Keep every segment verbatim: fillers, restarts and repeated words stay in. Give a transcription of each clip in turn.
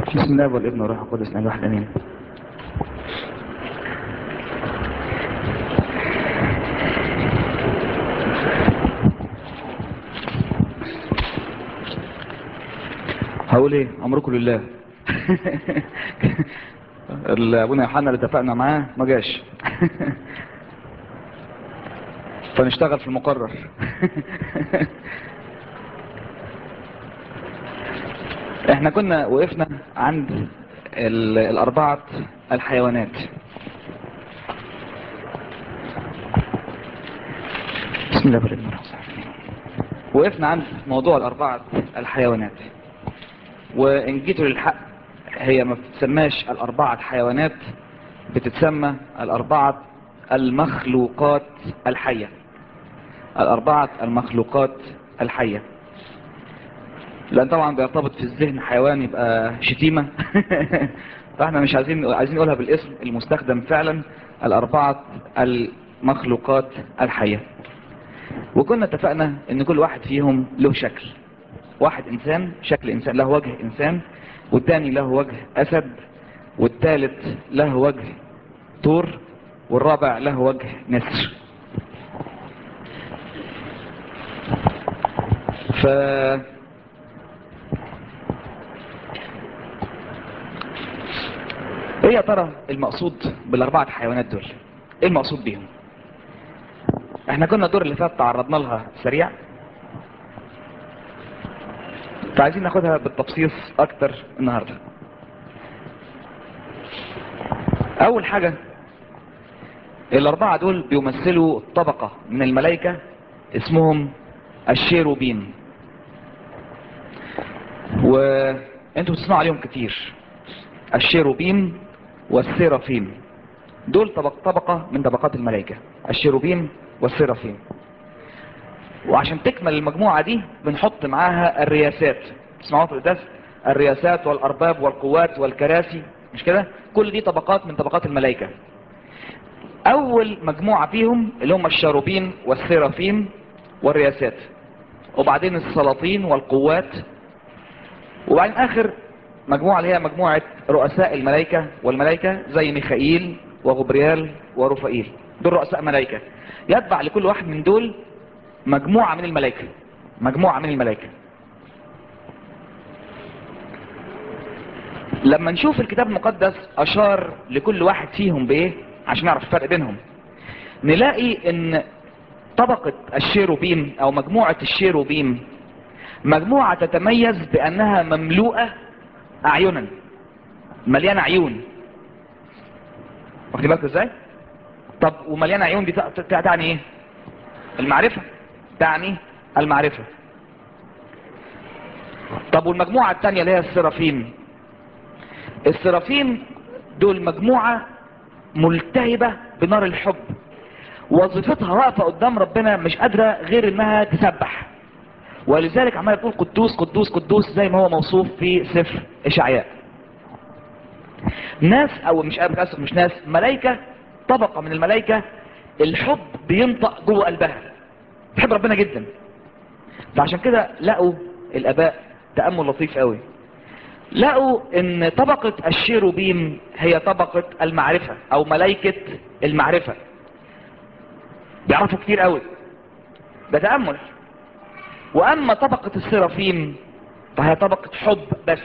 بسم الله والابن والروح القدس نجاح امين. هقول ايه؟ امركم لله. ابونا يوحنا اللي اتفقنا معاه ما جاش. فنشتغل في المقرر. احنا كنا وقفنا عند ال- الاربعة الحيوانات. بسم الله والابن والروح القدس. وقفنا عند موضوع الاربعة الحيوانات، وان جيتوا للحق هي ما بتتسماش الاربعة حيوانات، بتتسمى الاربعة المخلوقات الحية. الاربعة المخلوقات الحية، لان طبعا بيرتبط في الذهن حيوان يبقى شتيمة. فاحنا مش عايزين عايزين نقولها بالاسم المستخدم فعلا، الاربعة المخلوقات الحية. وكنا اتفقنا ان كل واحد فيهم له شكل. واحد انسان، شكل انسان له وجه انسان، والتاني له وجه اسد، والثالث له وجه طور، والرابع له وجه نسر. ف ايه يا ترى المقصود بالاربعة حيوانات دول؟ ايه المقصود بيهم؟ احنا كنا الدور اللي فات تعرضنا لها سريع، فعايزين ناخدها بالتبسيط اكتر النهاردة. اول حاجة، الاربعة دول بيمثلوا طبقة من الملائكة اسمهم الشيروبيم، وانتوا بتسمعوا عليهم كتير. الشيروبيم والسيرافيم دول طبق طبقة من طبقات الملائكة، الشيروبيم والسيرافيم. وعشان تكمل المجموعة دي بنحط معاها الرياسات. تسمعوا في القداس الرياسات والارباب والقوات والكراسي، مش كده؟ كل دي طبقات من طبقات الملائكة. اول مجموعة فيهم اللي هم الشاروبين والسيرافيم والرياسات، وبعدين السلاطين والقوات، وبعدين اخر مجموعة اللي هي مجموعة رؤساء الملائكة والملائكة زي ميخائيل وغبريال ورفائيل. دول رؤساء ملائكة، يتبع لكل واحد من دول مجموعة من الملائكة. مجموعة من الملائكة. لما نشوف الكتاب المقدس اشار لكل واحد فيهم بايه عشان نعرف الفرق بينهم، نلاقي ان طبقة الشيروبيم او مجموعة الشيروبيم مجموعة تتميز بانها مملوءة اعينا، مليانة عيون. واخد بالك ازاي؟ طب ومليانة عيون دي تعني ايه؟ المعرفة، تعني المعرفة. طب والمجموعة الثانية اللي هي السرافيم، السرافيم دول مجموعة ملتهبة بنار الحب، وظيفتها واقفة قدام ربنا مش قادرة غير انها تسبح، ولذلك عمالة تقول قدوس قدوس قدوس زي ما هو موصوف في سفر اشعياء. ناس او مش اسف مش ناس، ملائكة، طبقة من الملائكة الحب بينطق جوه قلبها، تحب ربنا جدا. فعشان كده لقوا الاباء تأمل لطيف قوي، لقوا ان طبقة الشيروبيم هي طبقة المعرفة او ملائكة المعرفة، بيعرفوا كتير قوي، ده تأمل. واما طبقة السرافيم فهي طبقة حب بس.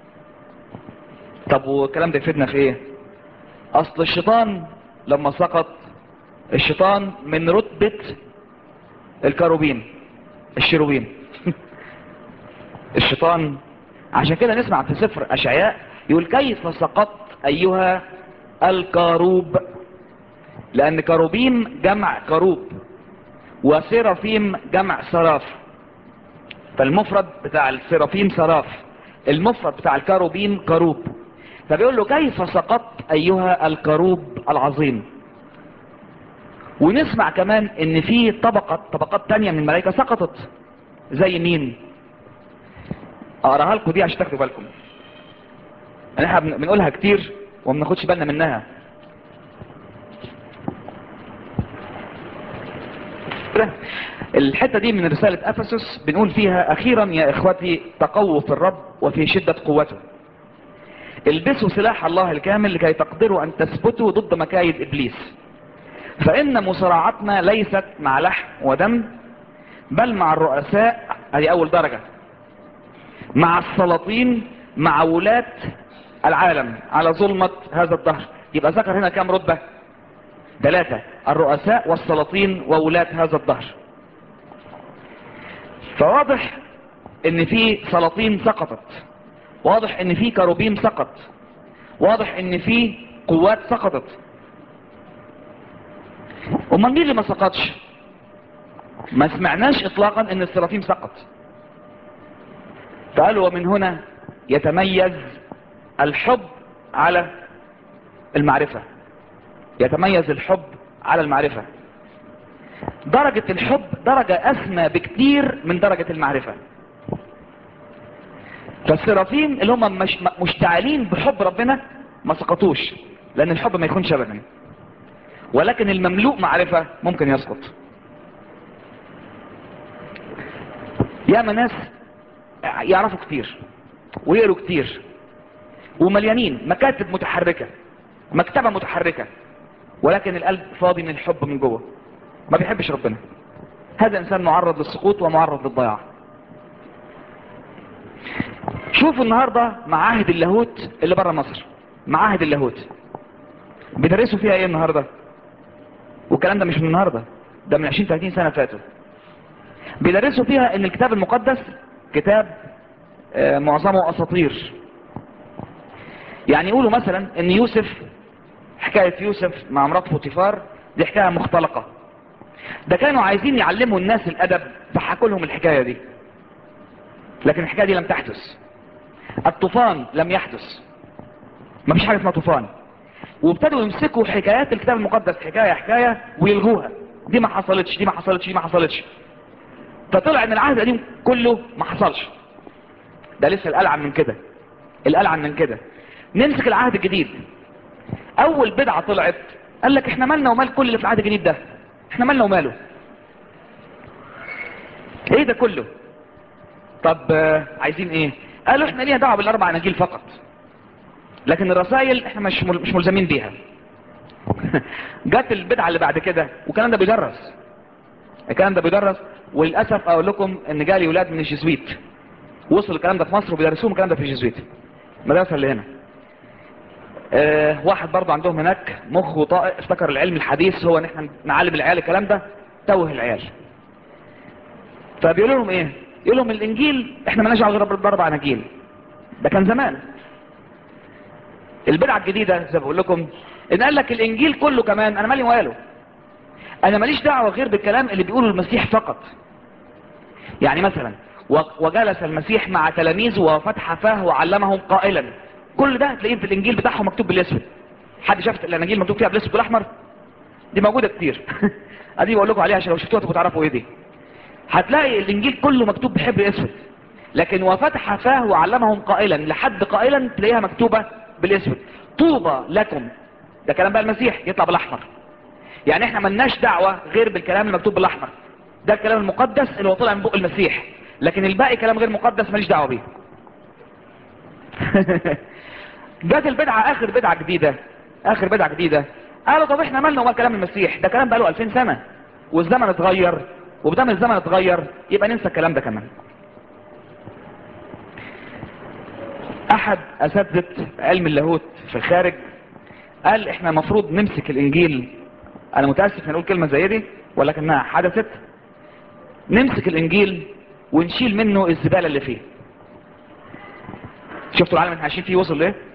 طب والكلام ده يفيدنا في ايه؟ اصل الشيطان لما سقط، الشيطان من رتبة الكروبين الشيروبيم. الشيطان عشان كده نسمع في سفر اشعياء يقول كيف سقطت ايها الكروب، لان كروبيم جمع كروب وسرافيم جمع سراف، فالمفرد بتاع السرافيم سراف، المفرد بتاع الكروبيم كروب. فبيقول له كيف سقطت ايها الكروب العظيم. ونسمع كمان ان في طبقة طبقات تانية من الملائكة سقطت، زي مين؟ اقراها لكم دي عشان تاخدوا بالكم. احنا بنقولها كتير وما بناخدش بالنا منها. الحتة دي من رسالة افسس بنقول فيها اخيرا يا اخوتي تقووا في الرب وفي شدة قوته. البسوا سلاح الله الكامل لكي تقدروا ان تثبتوا ضد مكايد ابليس، فان مصارعتنا ليست مع لحم ودم بل مع الرؤساء، هذه اول درجة، مع السلاطين، مع ولاة العالم على ظلمة هذا الدهر. يبقى ذكر هنا كام رتبة؟ ثلاثة: الرؤساء والسلاطين وولاة هذا الدهر. فواضح ان في سلاطين سقطت، واضح ان في كروبيم سقط، واضح ان في قوات سقطت. امال مين اللي ما سقطش؟ ما سمعناش اطلاقا ان السلاطين سقط. فقالوا ومن هنا يتميز الحب على المعرفة، يتميز الحب على المعرفة. درجة الحب درجة اسمى بكتير من درجة المعرفة. فالسرافين اللي هم مش مشتعلين بحب ربنا ما سقطوش، لان الحب ما يكونش ابدا، ولكن المملوء معرفة ممكن يسقط. ياما ناس يعرفوا كتير ويقروا كتير ومليانين مكاتب متحركة، مكتبة متحركة، ولكن القلب فاضي من الحب من جوه، ما بيحبش ربنا. هذا انسان معرض للسقوط ومعرض للضياع. شوفوا النهاردة معاهد اللاهوت اللي برا مصر، معاهد اللاهوت بيدرسوا فيها ايه النهاردة؟ والكلام ده مش من النهاردة، ده من عشرين ثلاثين سنة فاتوا. بيدرسوا فيها ان الكتاب المقدس كتاب آه معظمه اساطير. يعني يقولوا مثلا ان يوسف، حكاية يوسف مع مرات بوتيفار دي حكاية مختلقة. ده كانوا عايزين يعلموا الناس الادب فحكوا لهم الحكاية دي، لكن الحكاية دي لم تحدث. الطوفان لم يحدث، ما فيش حاجة اسمها طوفان. وابتدوا يمسكوا حكايات الكتاب المقدس حكاية حكاية ويلغوها، دي ما حصلتش، دي ما حصلتش، دي ما حصلتش. فطلع ان العهد القديم كله ما حصلش. ده لسه الألعن من كده، الألعن من كده. نمسك العهد الجديد، اول بدعة طلعت قال لك احنا مالنا ومال كل اللي في العهد الجديد ده، احنا مالنا وماله، ايه ده كله؟ طب آه عايزين ايه؟ قالوا احنا لينا دعوة بالاربع اناجيل فقط، لكن الرسائل احنا مش مش ملزمين بيها. جت البدعة اللي بعد كده، والكلام ده بيدرس، الكلام ده بيدرس. وللاسف اقول لكم ان جالي ولاد من الجزويت، وصل الكلام ده في مصر وبيدرسوهم الكلام ده في الجزويت، المدرسة اللي هنا. اه واحد برضه عندهم هناك مخه طائق، افتكر العلم الحديث هو ان احنا نعلم العيال الكلام ده، توه العيال. فبيقولوا لهم ايه؟ يقول لهم الانجيل احنا مالناش دعوه غير باربع اناجيل، ده كان زمان. البدعه الجديده زي ما بقول لكم ان قال لك الانجيل كله كمان انا مالي وماله، انا ماليش دعوه غير بالكلام اللي بيقوله المسيح فقط. يعني مثلا وجلس المسيح مع تلاميذه وفتح فاه وعلمهم قائلا، كل ده هتلاقيه في الانجيل بتاعهم مكتوب بالاسود. حد شافت الاناجيل مكتوب فيها بالاسود والاحمر؟ دي موجوده كتير. ادي بقول لكم عليها عشان لو شفتوها تبقوا تعرفوا ايه دي. هتلاقي الانجيل كله مكتوب بحبر اسود، لكن وفتح فاه وعلمهم قائلا لحد قائلا تلاقيها مكتوبة بالاسود. طوبى لكم، ده كلام بقى المسيح يطلع بالاحمر. يعني احنا ملناش دعوة غير بالكلام المكتوب بالاحمر، ده الكلام المقدس اللي هو طلع من بق المسيح، لكن الباقي كلام غير مقدس ماليش دعوة بيه. جات البدعة، اخر بدعة جديدة، اخر بدعة جديدة قالوا طب احنا مالنا ومال كلام المسيح، ده كلام بقاله ألفين سنة والزمن اتغير، وبدام الزمن اتغير يبقى ننسى الكلام ده كمان. احد اساتذة علم اللاهوت في الخارج قال احنا مفروض نمسك الانجيل، انا متأسف نقول كلمة زي دي ولكنها حدثت، نمسك الانجيل ونشيل منه الزبالة اللي فيه. شفتوا العالم اللي عايشين فيه وصل ليه؟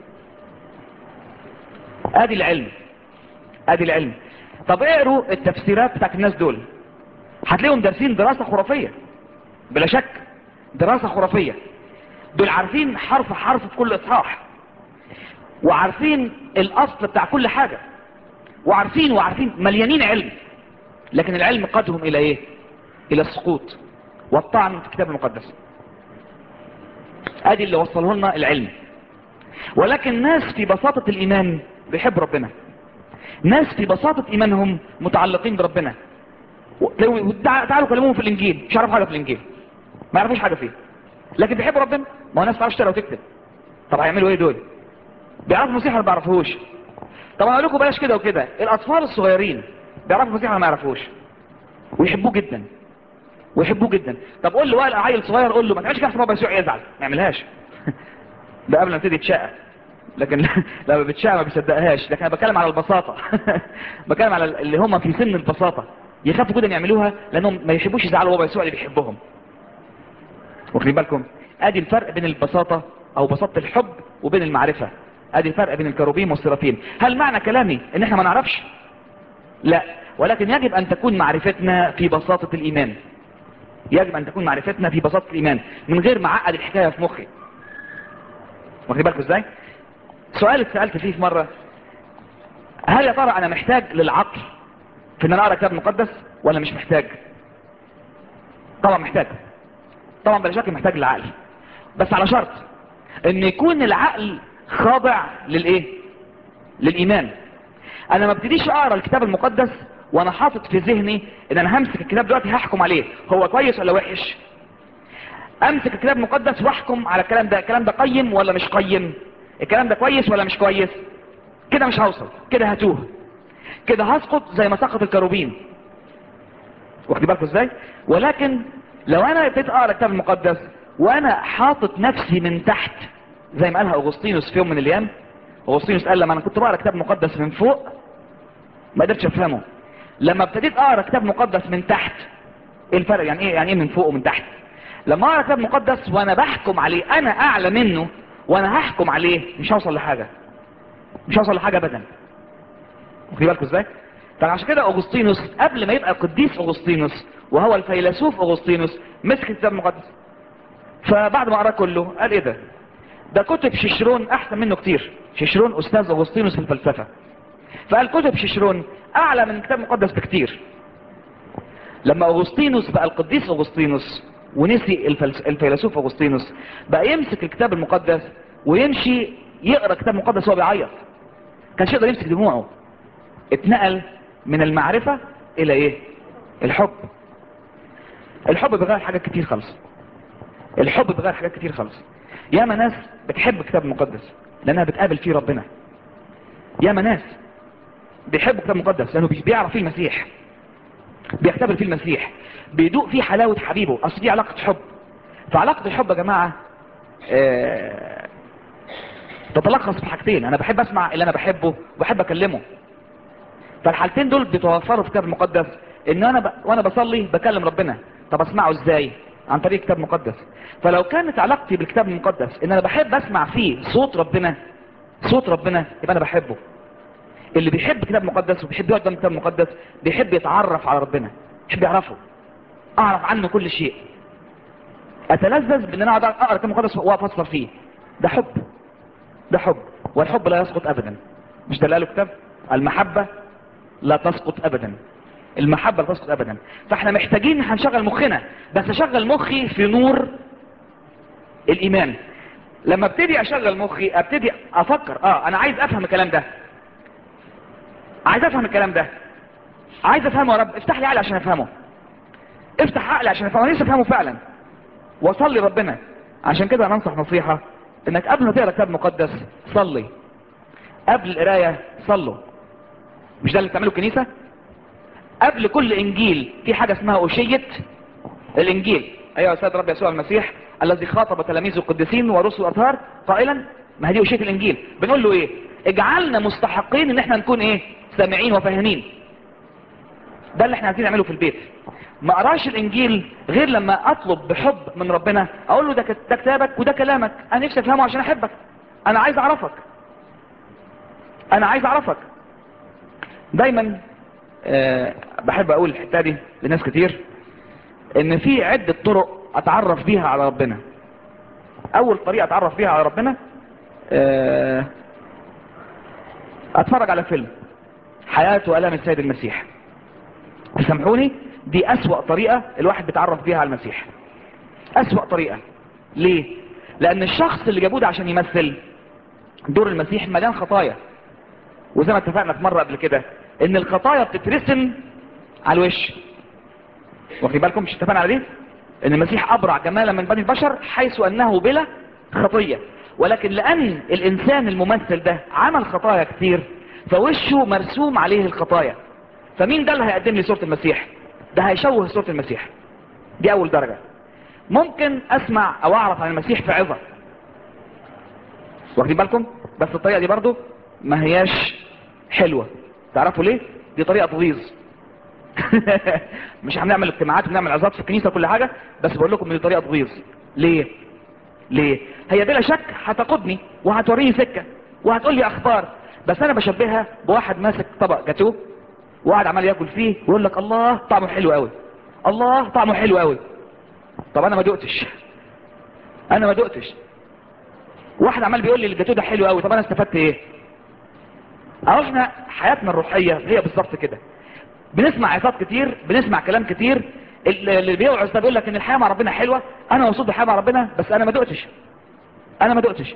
ادي العلم، ادي العلم. طب اقروا التفسيرات بتاعت الناس دول، هتلاقيهم دارسين دراسة خرافية بلا شك، دراسة خرافية. دول عارفين حرف حرف في كل اصحاح، وعارفين الاصل بتاع كل حاجة، وعارفين وعارفين مليانين علم، لكن العلم قادهم الى ايه؟ الى السقوط والطعن في الكتاب المقدس. ادي اللي وصله لنا العلم. ولكن ناس في بساطة الايمان بيحب ربنا، ناس في بساطة ايمانهم متعلقين بربنا. تعالوا كلموهم في الانجيل مش عارف حاجة في الانجيل، ما يعرفوش حاجة فيه، لكن بيحبوا ربنا. ما هو ناس ما تعرفش تقرا وتكتب، طب هيعملوا ايه دول؟ بيعرفوا المسيح ولا ما بيعرفوش؟ طبعا اقول لكم بلاش كده وكده، الاطفال الصغيرين بيعرفوا المسيح ولا ما يعرفوش؟ ويحبوه جدا، ويحبوه جدا. طب قول له وائل عيل صغير، قول له ما تعملش كده عشان بابا يسوع يزعل، ما يعملهاش. ده قبل ما يبتدي يتشقى، لكن لما بيتشقى ما بيصدقهاش. لكن انا بتكلم على البساطه. بتكلم على اللي هم في سن البساطه، يخافوا جدا يعملوها لانهم ما يحبوش يزعلوا بابا يسوع اللي بيحبهم. واخدين بالكم؟ ادي الفرق بين البساطه او بساطه الحب وبين المعرفه. ادي الفرق بين الكروبيم والسرافيم. هل معنى كلامي ان احنا ما نعرفش؟ لا، ولكن يجب ان تكون معرفتنا في بساطه الايمان. يجب ان تكون معرفتنا في بساطه الايمان من غير ما اعقد الحكايه في مخي. واخدين بالكم ازاي؟ سؤال اتسالت فيه في مره، هل يا ترى انا محتاج للعقل في ان انا اقرا كتاب مقدس ولا مش محتاج؟ طبعا محتاج، طبعا بلا شك محتاج للعقل، بس على شرط ان يكون العقل خاضع للايه؟ للايمان. انا ما ابتديش اقرا الكتاب المقدس وانا حاطط في ذهني ان انا همسك الكتاب دلوقتي هحكم عليه هو كويس ولا وحش. امسك الكتاب المقدس واحكم على الكلام ده، الكلام ده قيم ولا مش قيم، الكلام ده كويس ولا مش كويس. كده مش هوصل، كده هتوه، كده هسقط زي ما سقط الكروبين. واخد بالكم ازاي؟ ولكن لو انا ابتديت اقرا الكتاب المقدس وانا حاطط نفسي من تحت، زي ما قالها اغسطينوس في يوم من الايام. اغسطينوس قال لما انا كنت بقرا كتاب مقدس من فوق ما قدرتش افهمه، لما ابتديت اقرا كتاب مقدس من تحت. ايه الفرق؟ يعني ايه يعني ايه من فوق ومن تحت؟ لما اقرا كتاب مقدس وانا بحكم عليه، انا اعلى منه وانا هحكم عليه، مش هوصل لحاجه، مش هوصل لحاجه ابدا. واخدين بالكم ازاي؟ فعشان كده اغسطينوس قبل ما يبقى قديس اغسطينوس وهو الفيلسوف اغسطينوس مسك الكتاب المقدس. فبعد ما قراه كله قال ايه ده؟ ده كتب شيشرون احسن منه كتير. شيشرون استاذ اغسطينوس في الفلسفه، فقال كتب شيشرون اعلى من الكتاب المقدس بكتير. لما اغسطينوس بقى القديس اغسطينوس ونسي الفلس... الفيلسوف اغسطينوس، بقى يمسك الكتاب المقدس ويمشي يقرا الكتاب المقدس وهو بيعيط، كانش يقدر يمسك دموعه. اتنقل من المعرفه الى ايه؟ الحب. الحب بيغير حاجات كتير خالص. الحب بيغير حاجات كتير خالص. ياما ناس بتحب الكتاب المقدس لانها بتقابل فيه ربنا. ياما ناس بيحبوا الكتاب المقدس لانه بيعرف فيه المسيح، بيختبر فيه المسيح، بيدوق فيه حلاوة حبيبه. اصل دي علاقة حب. فعلاقة الحب يا جماعة آه تتلخص في حاجتين، انا بحب اسمع اللي انا بحبه وبحب اكلمه. فالحالتين دول بيتوفروا في الكتاب المقدس. ان انا ب... وانا بصلي بكلم ربنا، طب اسمعه ازاي؟ عن طريق الكتاب المقدس. فلو كانت علاقتي بالكتاب المقدس ان انا بحب اسمع فيه صوت ربنا، صوت ربنا، يبقى انا بحبه. اللي بيحب كتاب مقدس وبيحب يقعد قدام الكتاب المقدس بيحب يتعرف على ربنا، بيحب يعرفه، اعرف عنه كل شيء، اتلذذ بان انا اقعد اقرا الكتاب المقدس وافسر فيه. ده حب، ده حب. والحب لا يسقط ابدا. مش ده اللي قاله الكتاب؟ المحبه لا تسقط ابدا. المحبه لا تسقط ابدا. فاحنا محتاجين هنشغل مخنا، بس اشغل مخي في نور الايمان. لما ابتدي اشغل مخي ابتدي افكر، اه انا عايز افهم الكلام ده، عايز افهم الكلام ده، عايز افهمه. يا رب افتح لي عقلي عشان افهمه، افتح عقلي عشان افهمه، انا لسه افهمه فعلا. وصلي ربنا. عشان كده انا انصح نصيحة، انك قبل ما تقرا كتاب مقدس صلي. قبل القرايه صلوا. مش ده اللي بتعمله الكنيسة؟ قبل كل انجيل في حاجة اسمها أشية الانجيل. ايها السيد رب يسوع المسيح الذي خاطب تلاميذه القديسين ورسل الاطهار قائلا، ما هي دي أشية الانجيل. بنقول له ايه؟ اجعلنا مستحقين ان احنا نكون ايه؟ سامعين وفاهمين. ده اللي احنا عايزين نعمله في البيت. ما اقراش الانجيل غير لما اطلب بحب من ربنا، اقول له ده ده كتابك وده كلامك، انا نفسي افهمه عشان احبك، انا عايز اعرفك، انا عايز اعرفك. دايما أه بحب اقول الحته دي لناس كتير، ان في عدة طرق اتعرف بيها على ربنا. اول طريقة اتعرف بيها على ربنا أه اتفرج على فيلم حياة والام السيد المسيح. تسامحوني، دي اسوأ طريقة الواحد بيتعرف بيها على المسيح. اسوأ طريقة. ليه؟ لان الشخص اللي جابوه ده عشان يمثل دور المسيح مليان خطايا، وزي ما اتفقنا في مرة قبل كده ان الخطايا بتترسم على الوش. واخدين بالكم؟ مش اتفقنا على دي؟ ان المسيح ابرع جمالا من بني البشر حيث انه بلا خطية. ولكن لان الانسان الممثل ده عمل خطايا كتير فوشه مرسوم عليه الخطايا. فمين ده اللي هيقدم لي صورة المسيح؟ ده هيشوه صورة المسيح. دي اول درجة. ممكن اسمع او اعرف عن المسيح في عظة، واخدين بالكم؟ بس الطريقة دي برضو ما هياش حلوة. تعرفوا ليه؟ دي طريقة تغيظ. مش هنعمل اجتماعات ونعمل عظات في الكنيسة كل حاجة، بس بقول لكم ان دي طريقة تغيظ. ليه؟ ليه؟ هي بلا شك هتقودني وهتوريني سكة وهتقول لي اخبار، بس انا بشبهها بواحد ماسك طبق جاتوه وقاعد عمال ياكل فيه ويقول لك الله طعمه حلو قوي، الله طعمه حلو قوي. طب انا ما دقتش، انا ما دقتش. واحد عمال بيقول لي الجاتوه ده حلو قوي، طب انا استفدت ايه؟ اهو احنا حياتنا الروحية هي بالظبط كده. بنسمع عظات كتير، بنسمع كلام كتير، اللي بيوعظ ده بيقول لك ان الحياة مع ربنا حلوة، انا مبسوط بالحياة مع ربنا، بس انا ما دقتش، انا ما دقتش.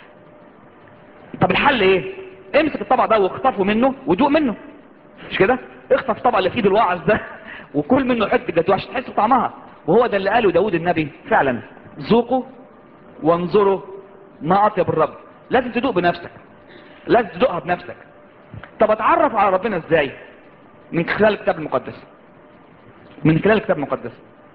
طب الحل ايه؟ امسك الطبق ده واخطفه منه ودوق منه، مش كده؟ اخطف الطبق اللي في ايد الواعظ ده وكل منه حته جاتوه عشان تحس بطعمها. وهو ده اللي قاله داود النبي فعلا، ذوقوا وانظروا ما اطيب الرب. لازم تدوق بنفسك، لازم تدوقها بنفسك. طب اتعرف على ربنا ازاي؟ من خلال الكتاب المقدس. من خلال الكتاب المقدس.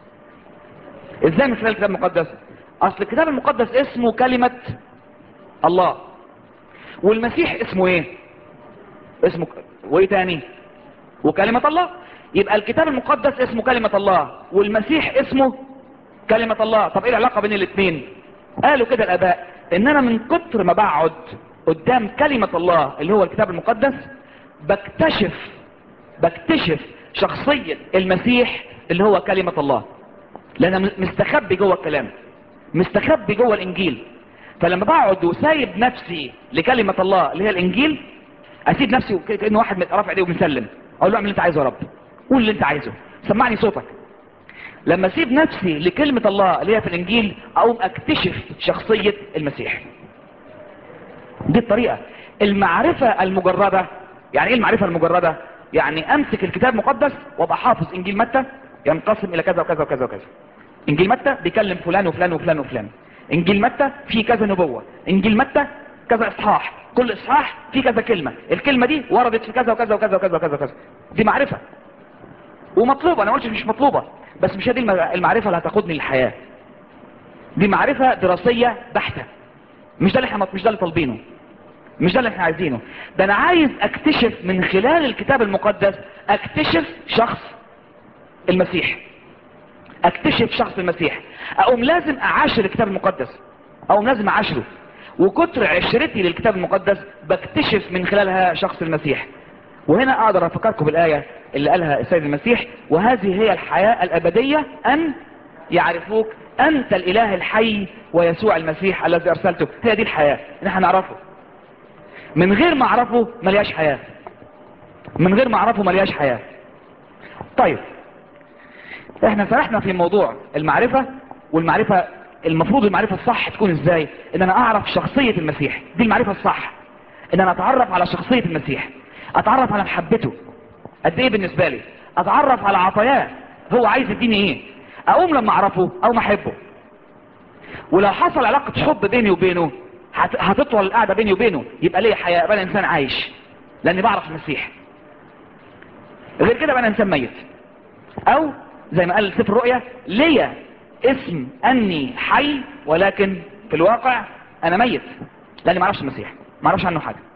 ازاي من خلال الكتاب المقدس؟ اصل الكتاب المقدس اسمه كلمة الله، والمسيح اسمه ايه؟ اسمه وايه تاني؟ وكلمة الله. يبقى الكتاب المقدس اسمه كلمة الله والمسيح اسمه كلمة الله. طب ايه العلاقة بين الاثنين؟ قالوا كده الاباء ان انا من كتر ما بقعد قدام كلمة الله اللي هو الكتاب المقدس بكتشف بكتشف شخصية المسيح اللي هو كلمة الله، لان مستخبي جوه الكلام، مستخبي جوه الانجيل. فلما بقعد وسايب نفسي لكلمة الله اللي هي الانجيل، اسيب نفسي كأنه واحد رافع ايديه ومسلم، اقول له اعمل اللي انت عايزه يا رب، قول اللي انت عايزه، سمعني صوتك. لما اسيب نفسي لكلمة الله اللي هي في الانجيل اقوم اكتشف شخصية المسيح. دي الطريقة. المعرفة المجردة، يعني ايه المعرفة المجردة؟ يعني امسك الكتاب المقدس وابقى حافظ انجيل متى ينقسم الى كذا وكذا وكذا وكذا، انجيل متى بيكلم فلان وفلان وفلان وفلان، انجيل متى فيه كذا نبوة، انجيل متى كذا اصحاح، كل اصحاح فيه كذا كلمة، الكلمة دي وردت في كذا وكذا وكذا وكذا وكذا وكذا. دي معرفة ومطلوبة، انا قلتش مش مطلوبة، بس مش هذه المعرفة اللي هتاخدني للحياة. دي معرفة دراسية بحتة، مش ده اللي احنا مش ده اللي طالبينه، مش ده اللي احنا عايزينه. ده انا عايز اكتشف من خلال الكتاب المقدس، اكتشف شخص المسيح، اكتشف شخص المسيح. اقوم لازم اعاشر الكتاب المقدس، اقوم لازم اعاشره. وكتر عشرتي للكتاب المقدس بكتشف من خلالها شخص المسيح. وهنا اقدر افكركم بالايه اللي قالها السيد المسيح: وهذه هي الحياه الابديه ان يعرفوك انت الاله الحي ويسوع المسيح الذي ارسلته. هي دي الحياه ان احنا نعرفه. من غير ما اعرفه ملياش حياه، من غير ما اعرفه ملياش حياه. طيب احنا سرحنا في موضوع المعرفة، والمعرفة المفروض المعرفة الصح تكون ازاي؟ ان انا اعرف شخصية المسيح، دي المعرفة الصح. ان انا اتعرف على شخصية المسيح، اتعرف على محبته قد ايه بالنسبة لي، اتعرف على عطاياه هو عايز يديني ايه، اقوم لما اعرفه او ما احبه. ولو حصل علاقة حب بيني وبينه هت... هتطول القعدة بيني وبينه، يبقى ليه حياة، يبقى انا انسان عايش لاني بعرف المسيح. غير كده بقى انا انسان ميت. او زي ما قال سفر الرؤيا: ليا اسم اني حي ولكن في الواقع انا ميت، لاني ما اعرفش المسيح، ما اعرفش عنه حاجه.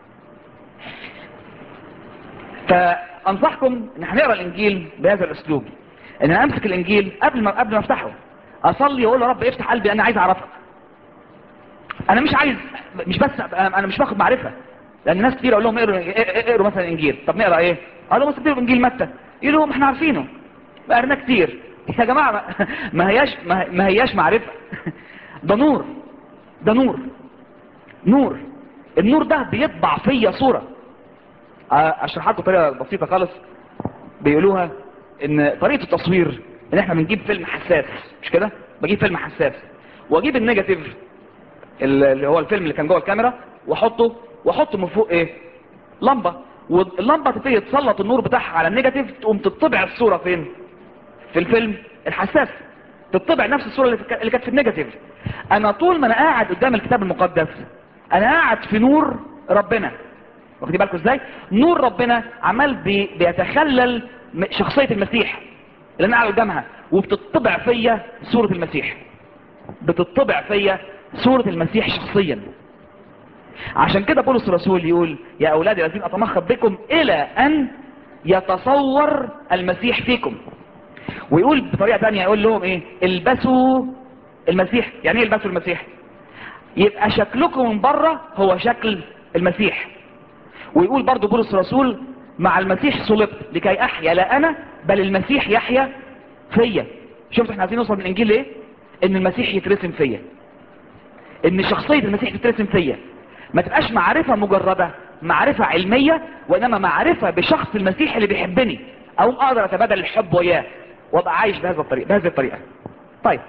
فانصحكم ان احنا نقرا الانجيل بهذا الاسلوب، ان انا امسك الانجيل قبل ما قبل ما افتحه اصلي واقول يا رب افتح قلبي، انا عايز اعرفك. انا مش عايز، مش بس انا مش باخد معرفه، لان ناس كتير اقول لهم اقروا اقروا مثلا الانجيل. طب نقرا ايه؟ اقول لهم اقروا انجيل متى، يقولوا لهم احنا عارفينه قرناه كتير. يا جماعه ما هياش ما هياش معرفه. ده نور، ده نور، نور. النور ده بيطبع فيا صوره. اشرح لكم طريقه بسيطه خالص بيقولوها، ان طريقه التصوير ان احنا بنجيب فيلم حساس، مش كده؟ بجيب فيلم حساس واجيب النيجاتيف اللي هو الفيلم اللي كان جوه الكاميرا واحطه واحطه من فوق ايه؟ لمبه، واللمبه تبتدي تسلط النور بتاعها على النيجاتيف، تقوم تطبع الصوره فين؟ في الفيلم الحساس، تطبع نفس الصوره اللي كانت في النيجاتيف. انا طول ما انا قاعد قدام الكتاب المقدس انا قاعد في نور ربنا. واخدين بالكم ازاي؟ نور ربنا عمال بي بيتخلل شخصية المسيح اللي انا قاعد قدامها، وبتطبع فيا صورة المسيح، بتطبع فيا صورة المسيح شخصيا. عشان كده بولس الرسول يقول يا اولادي الذين اتمخض بكم الى ان يتصور المسيح فيكم. ويقول بطريقة تانية يقول لهم ايه؟ البسوا المسيح. يعني ايه البسوا المسيح؟ يبقى شكلكم من بره هو شكل المسيح. ويقول برضو بولس الرسول مع المسيح صلبت لكي احيا لا انا بل المسيح يحيا فيا. شفتوا احنا عايزين نوصل من الانجيل ايه؟ ان المسيح يترسم فيا، ان شخصية المسيح تترسم فيا، ما تبقاش معرفة مجردة، معرفة علمية، وانما معرفة بشخص المسيح اللي بيحبني، او اقدر اتبادل الحب وياه وابقى عايش بهذا الطريقة بهذه الطريقة. طيب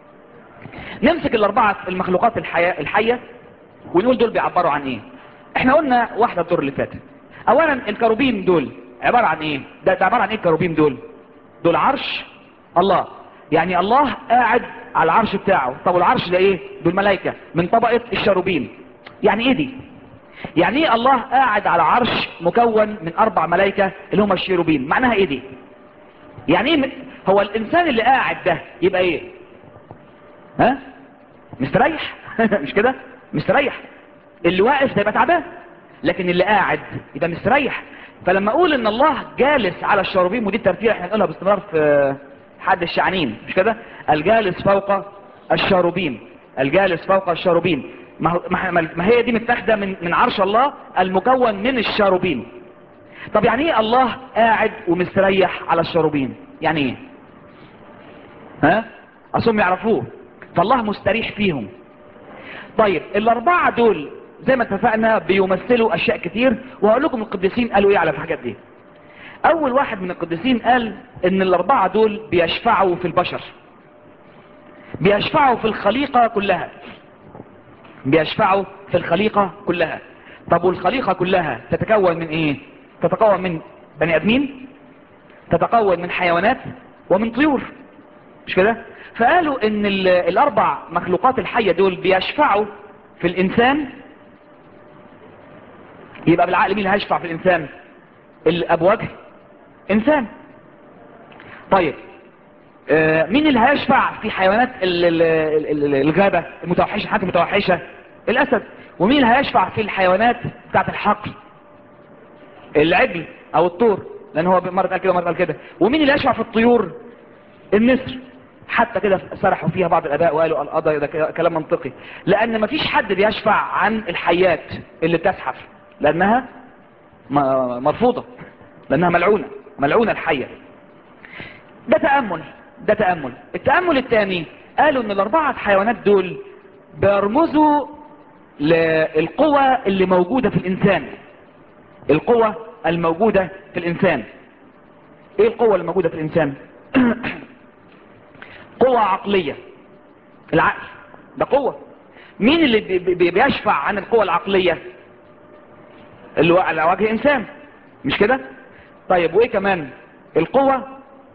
نمسك الاربعة المخلوقات الحياة الحية ونقول دول بيعبروا عن ايه. احنا قلنا واحدة الدور اللي فات. اولا الكروبين دول عبارة عن ايه؟ ده, ده عبارة عن ايه الكروبين دول؟ دول عرش الله. يعني الله قاعد على العرش بتاعه. طب العرش ده ايه؟ دول ملائكة من طبقة الشاروبين. يعني ايه دي؟ يعني ايه الله قاعد على عرش مكون من اربع ملائكة اللي هم الشيروبين؟ معناها ايه دي؟ يعني ايه؟ هو الانسان اللي قاعد ده يبقى ايه؟ ها؟ مستريح مش كده؟ مستريح. اللي واقف ده يبقى تعبان، لكن اللي قاعد يبقى مستريح. فلما اقول ان الله جالس على الشاروبين، ودي الترتيب احنا نقولها باستمرار في حد الشعنين مش كده؟ الجالس فوق الشاروبين، الجالس فوق الشاروبين. ما, ما هي دي متاخده من من عرش الله المكون من الشاروبين. طب يعني ايه الله قاعد ومستريح على الشاروبين؟ يعني ايه؟ ها؟ اصهم يعرفوه. فالله مستريح فيهم. طيب الاربعة دول زي ما اتفقنا بيمثلوا اشياء كتير، وهقول لكم القديسين قالوا ايه على الحاجات دي. اول واحد من القديسين قال ان الاربعة دول بيشفعوا في البشر، بيشفعوا في الخليقة كلها، بيشفعوا في الخليقة كلها. طب والخليقة كلها تتكون من ايه؟ تتكون من بني ادمين، تتكون من حيوانات، ومن طيور مش كده؟ فقالوا ان الاربع مخلوقات الحية دول بيشفعوا في الانسان. يبقى بالعقل مين اللي هيشفع في الانسان؟ اللي ابو وجه انسان. طيب آه مين اللي هيشفع في حيوانات الغابة المتوحشة، حتى المتوحشة؟ الاسد. ومين اللي هيشفع في الحيوانات بتاعت الحقل؟ العجل او الطور، لان هو مرة قال كده ومرة قال كده. ومين اللي هيشفع في الطيور؟ النسر. حتى كده سرحوا فيها بعض الاباء وقالوا القضاء ده كلام منطقي، لان مفيش حد بيشفع عن الحيات اللي بتزحف، لانها مرفوضة، لانها ملعونة، ملعونة الحية. ده تأمل. ده تأمل. التأمل الثاني قالوا ان الاربعة حيوانات دول بيرمزوا للقوة اللي موجودة في الانسان. القوة الموجودة في الانسان. ايه القوة اللي موجودة في الانسان؟ قوة عقلية. العقل ده قوة. مين اللي بي بي بيشفع عن القوة العقلية؟ اللي هو على وجه انسان مش كده؟ طيب وايه كمان؟ القوة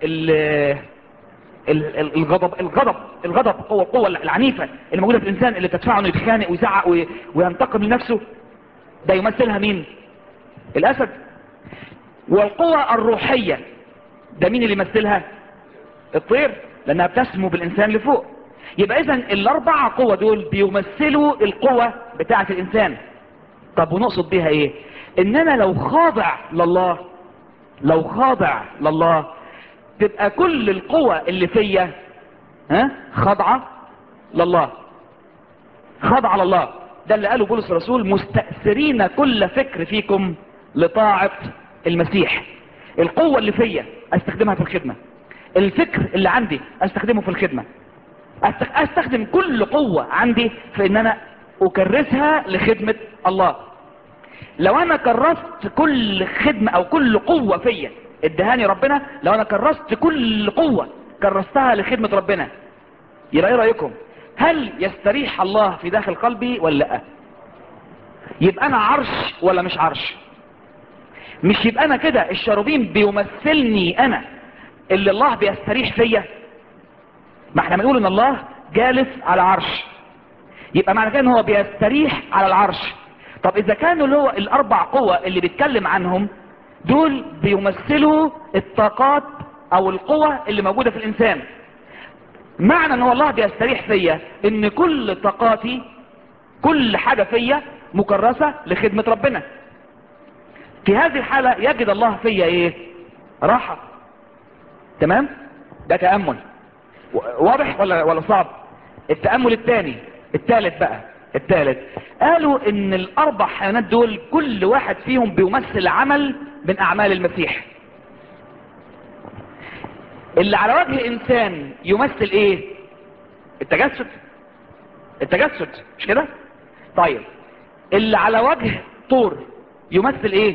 الغضب. الغضب الغضب هو القوة العنيفة اللي موجودة في الانسان، اللي تدفعه انه يتخانق ويزعق وينتقم لنفسه. ده يمثلها مين؟ الاسد. والقوة الروحية ده مين اللي يمثلها؟ الطير، لانها بتسمو بالانسان لفوق. يبقى اذا الاربع قوة دول بيمثلوا القوة بتاعة الانسان. طب ونقصد بيها ايه؟ ان انا لو خاضع لله، لو خاضع لله تبقى كل القوة اللي فيا ها خاضعة لله، خاضعة لله. ده اللي قاله بولس الرسول مستأثرين كل فكر فيكم لطاعة المسيح. القوة اللي فيا استخدمها في الخدمة، الفكر اللي عندي استخدمه في الخدمة، استخدم كل قوة عندي في ان انا اكرسها لخدمة الله. لو انا كرست كل خدمة او كل قوة فيا ادهاني ربنا، لو انا كرست كل قوة كرستها لخدمة ربنا، يبقى ايه رأيكم؟ هل يستريح الله في داخل قلبي ولا لا؟ يبقى انا عرش ولا مش عرش؟ مش يبقى انا كده الشاروبين بيمثلني انا اللي الله بيستريح فيا؟ ما احنا بنقول ان الله جالس على عرش، يبقى معنى كده ان هو بيستريح على العرش. طب اذا كانوا اللي هو الاربع قوى اللي بيتكلم عنهم دول بيمثلوا الطاقات او القوى اللي موجودة في الانسان، معنى ان هو الله بيستريح فيا ان كل طاقاتي كل حاجة فيا مكرسة لخدمة ربنا. في هذه الحالة يجد الله فيا ايه؟ راحة. تمام؟ ده تأمل واضح ولا ولا صعب؟ التأمل الثاني الثالث بقى الثالث قالوا ان الاربع حيوانات دول كل واحد فيهم بيمثل عمل من اعمال المسيح. اللي على وجه الانسان يمثل ايه؟ التجسد. التجسد مش كده؟ طيب اللي على وجه طور يمثل ايه؟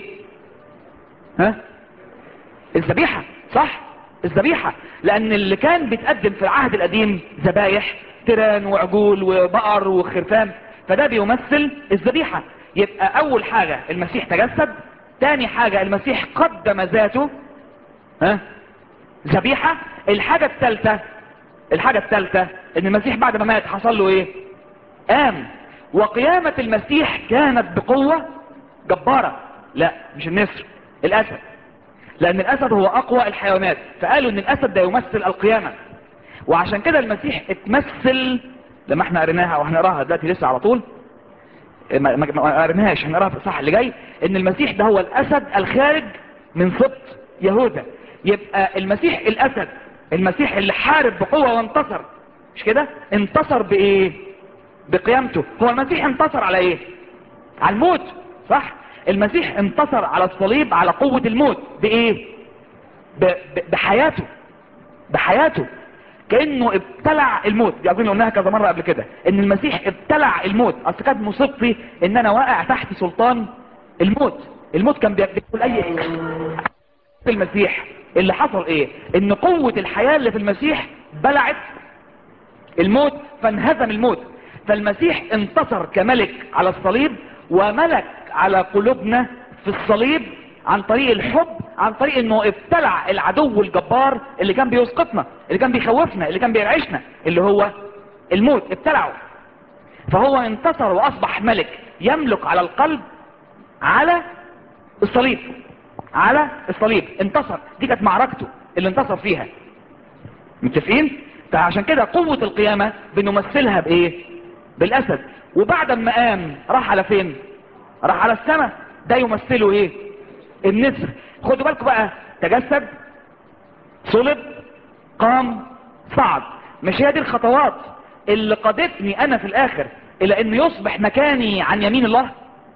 ها؟ الذبيحة. صح؟ الذبيحة. لان اللي كان بيتقدم في العهد القديم ذبايح تيران وعجول وبقر وخرفان، فده بيمثل الذبيحة. يبقى اول حاجة المسيح تجسد، تاني حاجة المسيح قدم ذاته ها ذبيحة. الحاجة الثالثة الحاجة الثالثة ان المسيح بعد ما مات حصل له ايه؟ قام. وقيامة المسيح كانت بقوة جبارة. لا مش النسر، الاسد، لان الاسد هو اقوى الحيوانات، فقالوا ان الاسد ده يمثل القيامة. وعشان كده المسيح اتمثل لما احنا قريناها وهنقراها دلوقتي لسه على طول، ما ما- ما قريناهاش هنقراها في الصح اللي جاي، ان المسيح ده هو الاسد الخارج من سبط يهوذا. يبقى المسيح الاسد، المسيح اللي حارب بقوة وانتصر، مش كده؟ انتصر بايه؟ بقيامته. هو المسيح انتصر على ايه؟ على الموت. صح؟ المسيح انتصر على الصليب على قوة الموت بايه؟ ب... ب... بحياته. بحياته كأنه ابتلع الموت. دي اظن قلناها كذا مرة قبل كده، ان المسيح ابتلع الموت. اصل كانت مصيبتي ان انا واقع تحت سلطان الموت. الموت كان بيقول اي في المسيح. اللي حصل ايه؟ ان قوة الحياة اللي في المسيح بلعت الموت فانهزم الموت. فالمسيح انتصر كملك على الصليب، وملك على قلوبنا في الصليب عن طريق الحب، عن طريق انه ابتلع العدو الجبار اللي كان بيسقطنا، اللي كان بيخوفنا، اللي كان بيرعشنا، اللي هو الموت. ابتلعه. فهو انتصر واصبح ملك يملك على القلب على الصليب. على الصليب انتصر. دي كانت معركته اللي انتصر فيها. متفقين؟ فعشان كده قوة القيامة بنمثلها بايه؟ بالاسد. وبعد ما قام راح على فين؟ راح على السماء. ده يمثله ايه؟ النسر. خدوا بالكم بقى، تجسد، صلب، قام، صعد. مش هي دي الخطوات اللي قادتني انا في الاخر الى انه يصبح مكاني عن يمين الله؟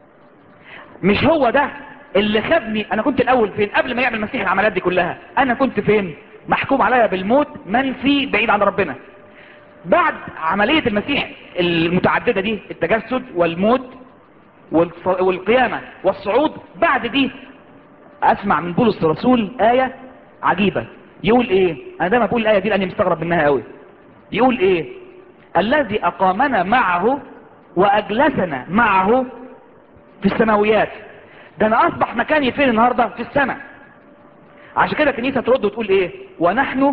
مش هو ده اللي خدني؟ انا كنت الاول فين قبل ما يعمل المسيح العمليات دي كلها؟ انا كنت فين؟ محكوم عليا بالموت، منفي، بعيد عن ربنا. بعد عملية المسيح المتعددة دي، التجسد والموت والص- والقيامة والصعود، بعد دي اسمع من بولس الرسول آية عجيبة. يقول ايه؟ انا دايما بقول الآية دي لاني مستغرب منها قوي. يقول ايه؟ الذي اقامنا معه واجلسنا معه في السماويات. ده انا اصبح مكاني فين النهاردة؟ في السماء. عشان كده الكنيسة ترد وتقول ايه؟ ونحن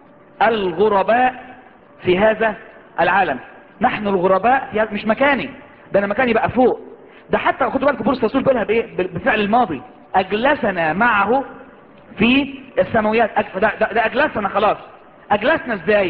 الغرباء في هذا العالم. نحن الغرباء في هذا، مش مكاني، ده انا مكاني بقى فوق. ده حتى خدوا بالكم بولس الرسول بيقولها بايه؟ بالفعل الماضي. اجلسنا معه في السماويات. أج- ده, ده, ده اجلسنا خلاص. اجلسنا ازاي؟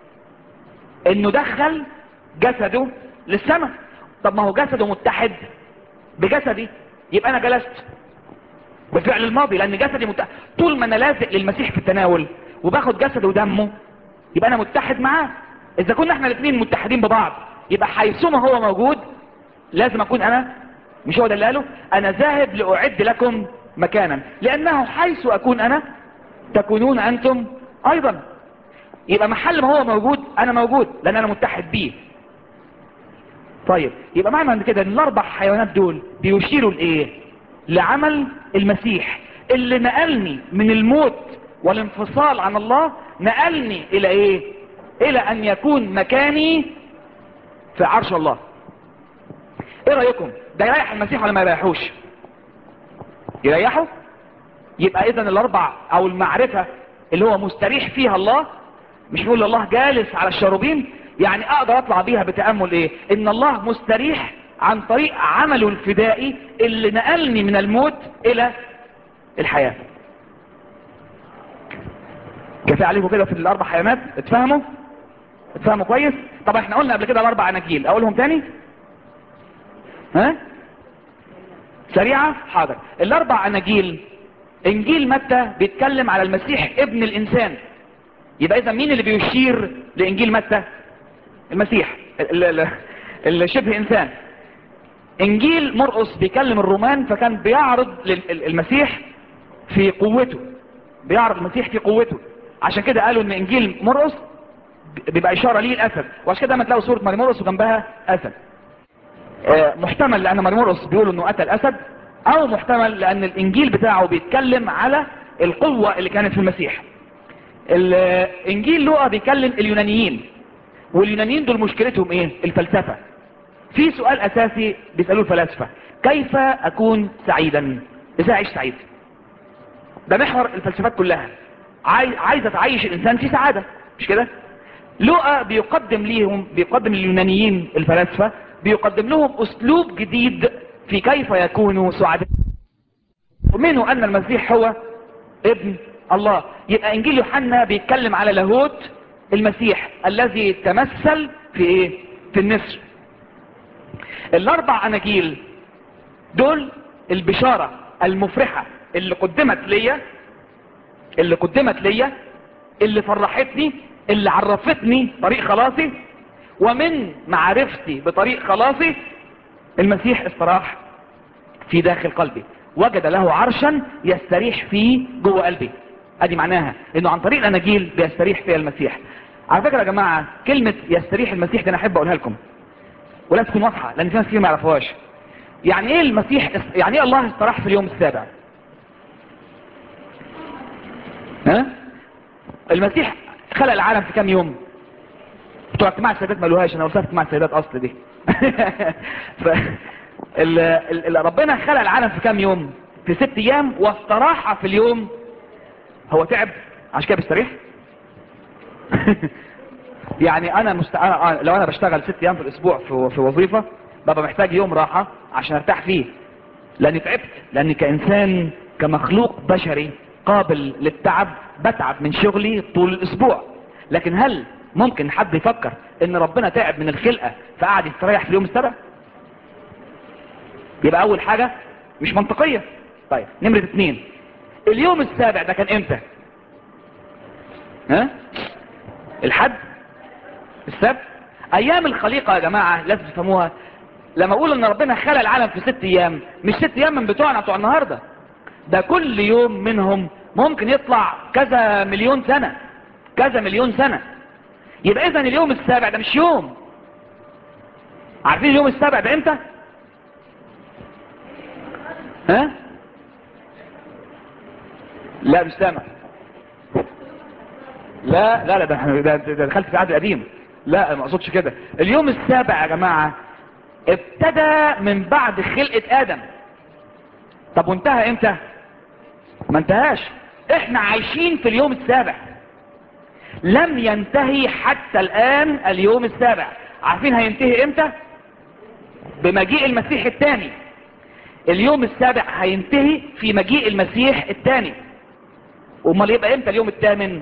انه دخل جسده للسماء. طب ما هو جسده متحد بجسدي، يبقى انا جلست بالفعل الماضي، لان جسدي متحد. طول ما انا لازق للمسيح في التناول وباخد جسده ودمه، يبقى انا متحد معاه. اذا كنا احنا الاثنين متحدين ببعض، يبقى حيثما هو موجود لازم اكون انا. مش هو ده اللي قاله؟ انا ذاهب لاعد لكم مكانا، لانه حيث اكون انا تكونون انتم ايضا. يبقى محل ما هو موجود انا موجود، لان انا متحد بيه. طيب يبقى معنى عند كده ان الاربع حيوانات دول بيشيروا لايه؟ لعمل المسيح اللي نقلني من الموت والانفصال عن الله، نقلني الى ايه؟ الى ان يكون مكاني في عرش الله. ايه رأيكم؟ ده يريح المسيح ولا ما يريحوش؟ يريحه. يبقى اذا الاربع او المعرفة اللي هو مستريح فيها الله، مش نقول الله جالس على الشروبين، يعني اقدر اطلع بيها بتأمل ايه؟ ان الله مستريح عن طريق عمله الفدائي اللي نقلني من الموت الى الحياة. كفاية عليكم كده في الاربع حيوانات؟ اتفهموا؟ اتفهموا كويس؟ طب احنا قلنا قبل كده الاربع اناجيل، اقولهم تاني؟ ها؟ سريعة؟ حاضر. الاربع اناجيل، انجيل متى بيتكلم على المسيح ابن الانسان، يبقى اذا مين اللي بيشير لانجيل متى؟ المسيح اللي شبه انسان. انجيل مرقس بيكلم الرومان، فكان بيعرض المسيح في قوته، بيعرض المسيح في قوته، عشان كده قالوا ان انجيل مرقس بيبقى اشاره ليه الاسد، وعشان كده لما تلاقوا صوره ماري مرقس وجنبها اسد. آه محتمل لان ماري مرقس بيقولوا انه قتل اسد، او محتمل لان الانجيل بتاعه بيتكلم على القوه اللي كانت في المسيح. الانجيل لوقا بيكلم اليونانيين، واليونانيين دول مشكلتهم ايه؟ الفلسفه. في سؤال اساسي بيسالوه الفلاسفه: كيف اكون سعيدا؟ ازاي اعيش سعيد؟ ده محور الفلسفات كلها، عايزه تعيش الانسان في سعاده، مش كده؟ لوقا بيقدم ليهم، بيقدم لليونانيين الفلاسفه، بيقدم لهم اسلوب جديد في كيف يكونوا سعداء، ومنه ان المسيح هو ابن الله. يبقى انجيل يوحنا بيتكلم على لاهوت المسيح الذي تمثل في ايه؟ في النسر. الاربع اناجيل دول البشارة المفرحة اللي قدمت ليا، اللي قدمت ليا اللي فرحتني، اللي عرفتني طريق خلاصي، ومن معرفتي بطريق خلاصي المسيح استراح في داخل قلبي، وجد له عرشا يستريح فيه جوه قلبي. ادي معناها انه عن طريق الاناجيل بيستريح فيها المسيح. على فكرة يا جماعة، كلمة يستريح المسيح دي انا احب اقولها لكم ولا تكون واضحة، لان في ناس كتير ما يعرفوهاش. يعني ايه المسيح، يعني ايه الله استراح في اليوم السابع؟ ها؟ المسيح خلق العالم في كام يوم؟ بتوع اجتماع السيدات ما قالوهاش، انا قلتها في اجتماع السيدات اصل دي. ف ال... ال... ربنا خلق العالم في كام يوم؟ في ست ايام، واستراح في اليوم. هو تعب عشان كده بيستريح؟ يعني انا, مست... أنا لو انا بشتغل ست ايام في الاسبوع في, في وظيفة، ببقى محتاج يوم راحة عشان ارتاح فيه، لاني تعبت، لاني كانسان كمخلوق بشري قابل للتعب، بتعب من شغلي طول الاسبوع. لكن هل ممكن حد يفكر ان ربنا تعب من الخلقة فقعد يستريح في اليوم السابع؟ يبقى اول حاجة مش منطقية. طيب نمرة اتنين، اليوم السابع ده كان امتى؟ ها؟ الحد؟ السبت؟ ايام الخليقة يا جماعة لازم تفهموها. لما اقول ان ربنا خلق العالم في ست ايام، مش ست ايام من بتوعنا بتوع النهاردة، ده كل يوم منهم ممكن يطلع كذا مليون سنة، كذا مليون سنة. يبقى اذا اليوم السابع ده مش يوم. عارفين اليوم السابع ده امتى؟ ها؟ لا مش سامع. لا لا لا ده, ده, ده دخلت في العهد القديم. لا ما اقصدش كده. اليوم السابع يا جماعة ابتدى من بعد خلقة ادم. طب وانتهى امتى؟ ما انتهاش. احنا عايشين في اليوم السابع، لم ينتهي حتى الان اليوم السابع. عارفين هينتهي امتى؟ بمجيء المسيح الثاني. اليوم السابع هينتهي في مجيء المسيح الثاني. امال يبقى امتى اليوم الثامن؟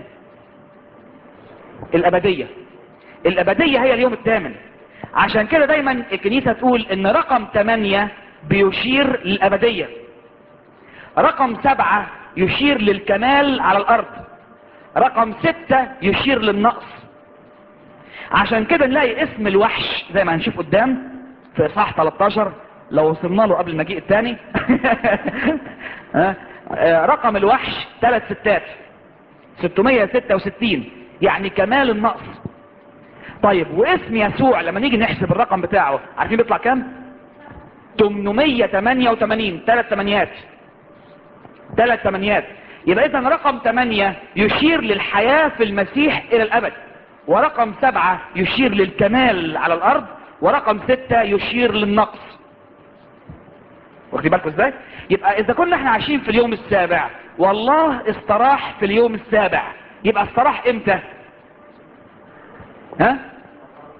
الابدية. الابدية هي اليوم الثامن. عشان كده دايما الكنيسة تقول ان رقم ثمانية بيشير للابدية، رقم سبعة يشير للكمال على الارض، رقم ستة يشير للنقص. عشان كده نلاقي اسم الوحش زي ما هنشوف قدام في اصحاح ثلاثة عشر لو وصلنا له قبل المجيء الثاني. رقم الوحش ثلاث ستات، ستمائة وستة وستين، يعني كمال النقص. طيب واسم يسوع لما نيجي نحسب الرقم بتاعه، عارفين بيطلع كام؟ ثمانمائة وثمانية وثمانين، ثلاث ثمانيات، ثلاث ثمانيات. يبقى اذا رقم ثمانية يشير للحياة في المسيح الى الابد، ورقم سبعة يشير للكمال على الارض، ورقم ستة يشير للنقص. واخدين بالكم ازاي؟ يبقى اذا كنا احنا عايشين في اليوم السابع والله استراح في اليوم السابع، يبقى استراح امتى؟ ها؟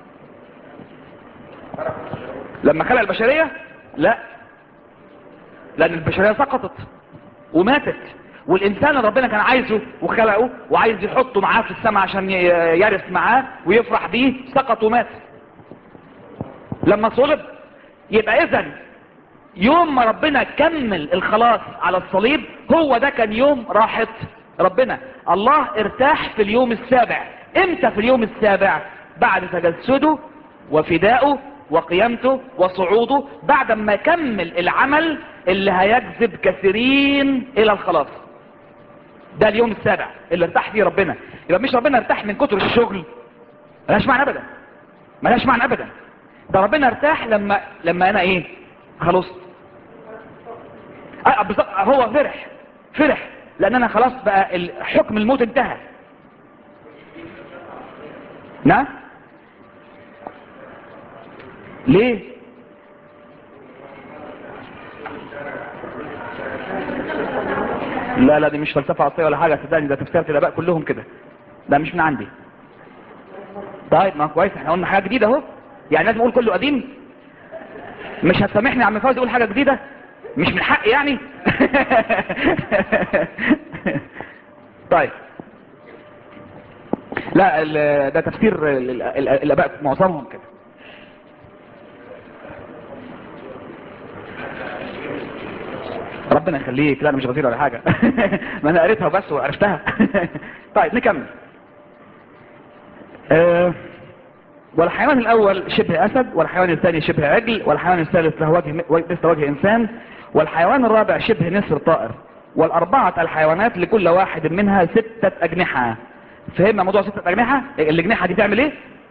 لما خلق البشرية؟ لا، لان البشرية سقطت وماتت، والانسان اللي ربنا كان عايزه وخلقه وعايز يحطه معاه في السماء عشان يرث معاه ويفرح بيه سقط ومات لما صلب. يبقى اذن يوم ما ربنا كمل الخلاص على الصليب هو ده كان يوم راحة ربنا. الله ارتاح في اليوم السابع. امتى في اليوم السابع؟ بعد تجسده وفدائه وقيامته وصعوده، بعد ما كمل العمل اللي هيجذب كثيرين الى الخلاص. ده اليوم السابع اللي ارتاح فيه ربنا. يبقى مش ربنا ارتاح من كتر الشغل، ملهاش معنى ابدا، ملهاش معنى ابدا. ده ربنا ارتاح لما لما انا ايه؟ خلاص اه بالظبط، هو فرح فرح لان انا خلاص بقى حكم الموت انتهى. نعم؟ ليه؟ لا لا، دي مش فلسفة عصرية ولا حاجة، صدقني ده تفسير الاباء كلهم كده، ده مش من عندي. طيب ما كويس، احنا قلنا حاجة جديدة اهو، يعني لازم اقول كله قديم؟ مش هتسامحني يا عم فوزي اقول حاجة جديدة؟ مش من حق يعني؟ طيب لا، ده تفسير الاباء معظمهم كده. ربنا يخليك، لا انا مش غزير ولا حاجة. ما انا قريتها بس وعرفتها. طيب نكمل. أه والحيوان الاول شبه اسد، والحيوان الثاني شبه عجل، والحيوان الثالث له وجه مثل وجه انسان، والحيوان الرابع شبه نسر طائر، والاربعة الحيوانات لكل واحد منها ستة اجنحة. فهمنا موضوع ستة اجنحة؟ الاجنحة دي تعمل ايه؟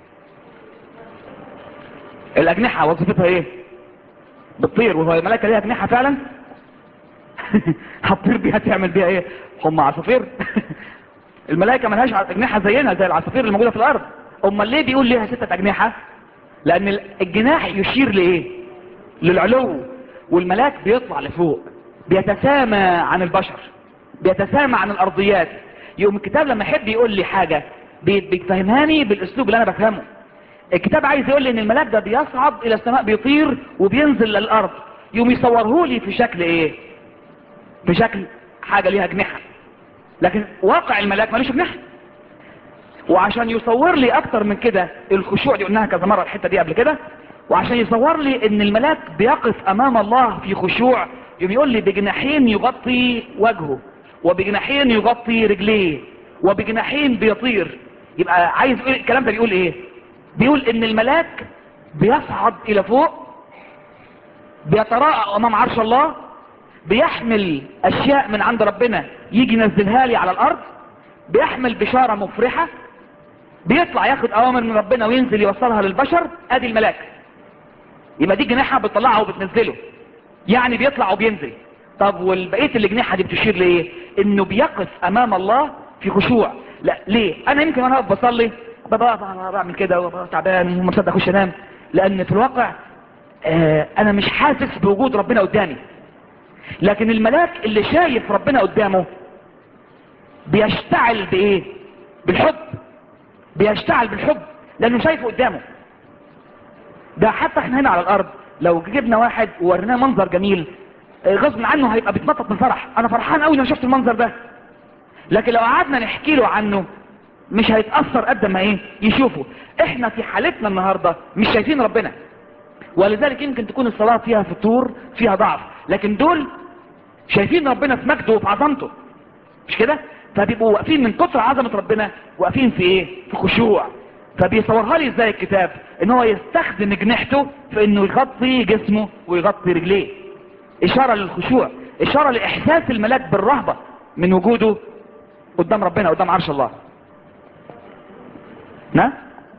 الاجنحة وظيفتها ايه؟ بتطير. وهو الملائكة ليها اجنحة فعلا؟ هتطير بيها تعمل بيها ايه؟ هم عصافير؟ الملائكة ملهاش اجنحة زينا زي العصافير اللي موجودة في الارض. امال ليه بيقول ليها ستة اجنحة؟ لان الجناح يشير لايه؟ للعلو، والملاك بيطلع لفوق، بيتسامى عن البشر، بيتسامى عن الارضيات. يوم الكتاب لما يحب يقول لي حاجة بيفهمهاني بالاسلوب اللي انا بفهمه. الكتاب عايز يقول لي ان الملاك ده بيصعد الى السماء، بيطير وبينزل للارض، يوم يصوره لي في شكل ايه؟ في شكل حاجة ليها جناح. لكن واقع الملاك مالوش جناح. وعشان يصور لي اكتر من كده الخشوع دي قلناها كذا مرة الحتة دي قبل كده، وعشان يصور لي ان الملاك بيقف امام الله في خشوع، يقول لي بجناحين يغطي وجهه، وبجناحين يغطي رجليه، وبجناحين بيطير. يبقى عايز يقول الكلام ده بيقول ايه؟ بيقول ان الملاك بيصعد الى فوق، بيتراءى امام عرش الله، بيحمل اشياء من عند ربنا يجي ينزلها لي على الارض، بيحمل بشارة مفرحة، بيطلع ياخد اوامر من ربنا وينزل يوصلها للبشر. ادي الملاك. يبقى دي جناحة بتطلعها وبتنزله، يعني بيطلع وبينزل. طب والبقية الجناحة دي بتشير لإيه؟ انه بيقف امام الله في خشوع. لا ليه؟ انا يمكن وانا واقف بصلي بابا بعمل كده وبابا تعبان وما مصدق اخش انام، لان في الواقع آه انا مش حاسس بوجود ربنا قدامي. لكن الملاك اللي شايف ربنا قدامه بيشتعل بايه؟ بالحب. بيشتعل بالحب لانه شايفه قدامه. ده حتى احنا هنا على الارض لو جبنا واحد ووريناه منظر جميل غصب عنه هيبقى بيتنطط من فرح، انا فرحان قوي لو شفت المنظر ده. لكن لو قعدنا نحكي له عنه مش هيتأثر قد ما ايه يشوفه. احنا في حالتنا النهاردة مش شايفين ربنا، ولذلك يمكن تكون الصلاة فيها فتور فيها ضعف، لكن دول شايفين ربنا في مجده وفي عظمته، مش كده؟ فبيبقوا واقفين من كتر عظمة ربنا واقفين في ايه؟ في خشوع. فبيصورها لي ازاي الكتاب؟ ان هو يستخدم جناحته في انه يغطي جسمه ويغطي رجليه، اشارة للخشوع، اشارة لاحساس الملاك بالرهبة من وجوده قدام ربنا قدام عرش الله. نعم؟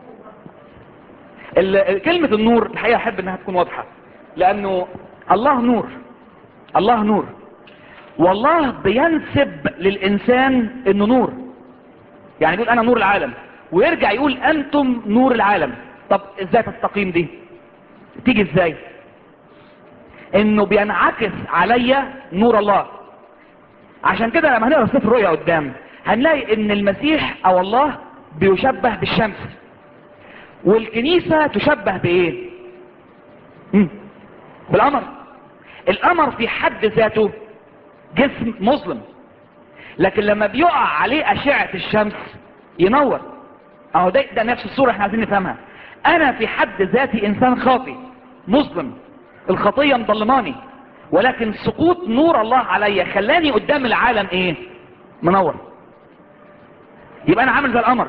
كلمة النور الحقيقة احب انها تكون واضحة، لانه الله نور، الله نور، والله بينسب للانسان انه نور. يعني يقول انا نور العالم، ويرجع يقول انتم نور العالم. طب ازاي تستقيم دي؟ تيجي ازاي؟ انه بينعكس عليا نور الله. عشان كده لما هنقرا سفر الرؤيا قدام هنلاقي ان المسيح او الله بيشبه بالشمس، والكنيسة تشبه بايه؟ مم. بالقمر. القمر في حد ذاته جسم مظلم، لكن لما بيقع عليه اشعة الشمس ينور. اهو ده, ده نفس الصورة احنا عايزين نفهمها. انا في حد ذاتي انسان خاطئ مظلم، الخطية مظلماني، ولكن سقوط نور الله عليا خلاني قدام العالم ايه؟ منور. يبقى انا عامل زي القمر،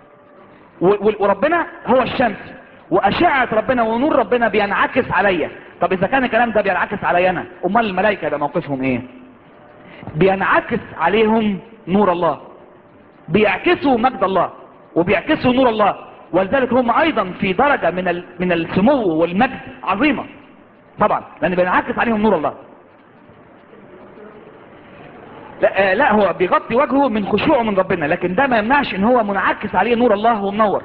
وربنا هو الشمس، واشعة ربنا ونور ربنا بينعكس عليا. طب اذا كان الكلام ده بينعكس عليا انا، امال الملائكة ده موقفهم ايه؟ بينعكس عليهم نور الله، بيعكسوا مجد الله وبيعكسوا نور الله، ولذلك هم ايضا في درجة من من السمو والمجد عظيمة طبعا، لان بينعكس عليهم نور الله. لا, لا هو بيغطي وجهه من خشوعه من ربنا، لكن ده ما يمنعش ان هو منعكس عليه نور الله ومنور.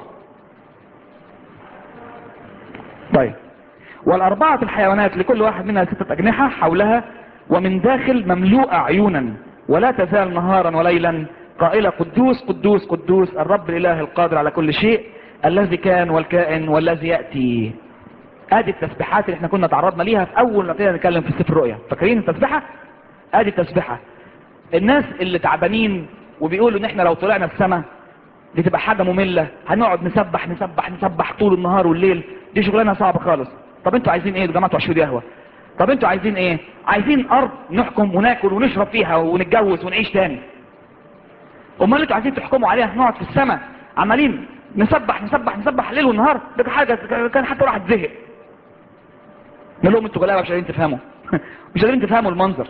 طيب، والاربعة الحيوانات لكل واحد منها ستة اجنحة حولها، ومن داخل مملوءة عيونا، ولا تزال نهارا وليلا قائلة قدوس قدوس قدوس الرب الاله القادر على كل شيء، الذي كان والكائن والذي يأتي. ادي التسبيحات اللي احنا كنا تعرضنا ليها في اول ما ابتدينا نتكلم في سفر الرؤيا. فاكرين التسبيحة؟ ادي التسبيحة. الناس اللي تعبانين وبيقولوا ان احنا لو طلعنا السماء دي تبقى حاجة مملة، هنقعد نسبح نسبح نسبح طول النهار والليل، دي شغلانة صعبة خالص. طب انتوا عايزين ايه يا جماعة عشود قهوة؟ طب انتوا عايزين ايه؟ عايزين ارض نحكم وناكل ونشرب فيها ونتجوز ونعيش تاني. امال انتوا عايزين تحكموا عليها نقعد في السماء عمالين نسبح نسبح نسبح ليل ونهار؟ ده حاجة كان حتى واحد زهق. نقول لهم انتوا غلابة مش قادرين تفهموا مش قادرين تفهموا المنظر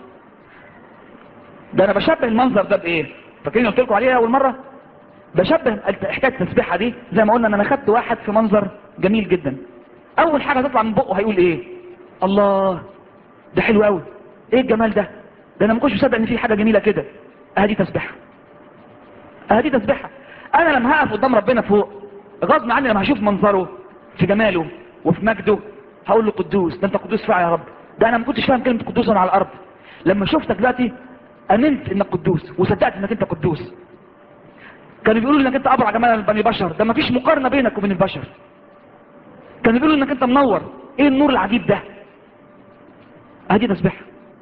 ده. انا بشبه المنظر ده بايه؟ فاكرين قلت لكم عليها اول مرة؟ بشبه حكاية التسبيحة دي زي ما قلنا ان انا خدت واحد في منظر جميل جدا. اول حاجة تطلع من بقه هيقول ايه؟ الله ده حلو قوي، ايه الجمال ده؟ ده انا ما كنتش مصدق ان في حاجة جميلة كده. اهدي تسبيحة، اهدي تسبيحة. انا لما هقف قدام ربنا فوق غصب عني لما هشوف منظره في جماله وفي مجده هقول له قدوس، ده انت قدوس فعلا يا رب. ده انا ما كنتش فاهم كلمة قدوس انا على الارض، لما شفتك دلوقتي امنت انك قدوس وصدقت انك انت قدوس. كانوا بيقولوا انك انت ابرع جمال بني بشر، ده ما فيش مقارنة بينك وبين البشر. كانوا بيقولوا انك انت منور، ايه النور العجيب ده؟ ادي تسبيحة.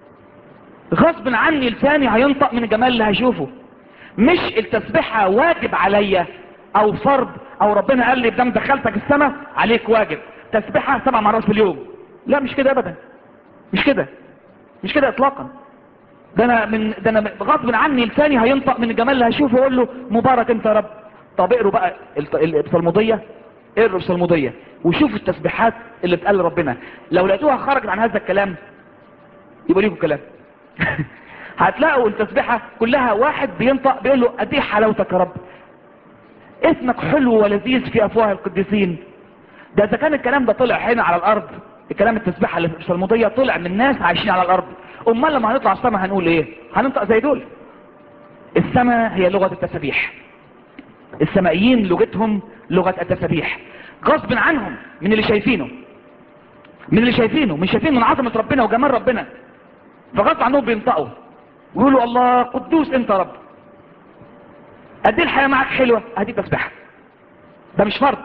غصب عني لساني هينطق من الجمال اللي هشوفه. مش التسبيحة واجب عليا او فرض، او ربنا قال لي بدم دخلتك السماء عليك واجب تسبيحة سبع مرات في اليوم. لا مش كده ابدا، مش كده، مش كده اطلاقا. ده انا من ده انا غصب عني لساني هينطق من الجمال اللي هشوفه واقول له مبارك انت يا رب. طب اقروا بقى البصلمودية، اقروا البصلمودية وشوفوا التسبيحات اللي بتقال لربنا. لو لقيتوها خرجت عن هذا الكلام يبقى ليكم كلام هتلاقوا التسبيحة كلها واحد بينطق بيقول له قد ايه حلاوتك يا رب، اسمك حلو ولذيذ في افواه القديسين. ده اذا كان الكلام ده طلع هنا على الارض، الكلام التسبيحة اللي في البصلمودية طلع من ناس عايشين على الارض، امال لما هنطلع السماء هنقول ايه؟ هننطق زي دول. السماء هي لغة التسبيح، السمائيين لغتهم لغة التسبيح، غصب عنهم من اللي شايفينه، من اللي شايفينه مش شايفين من عظمة ربنا وجمال ربنا، فغصب عنهم بينطقوا ويقولوا الله قدوس انت رب. قد ايه الحياة معك حلوة، ادي تسبيحة. ده مش فرض.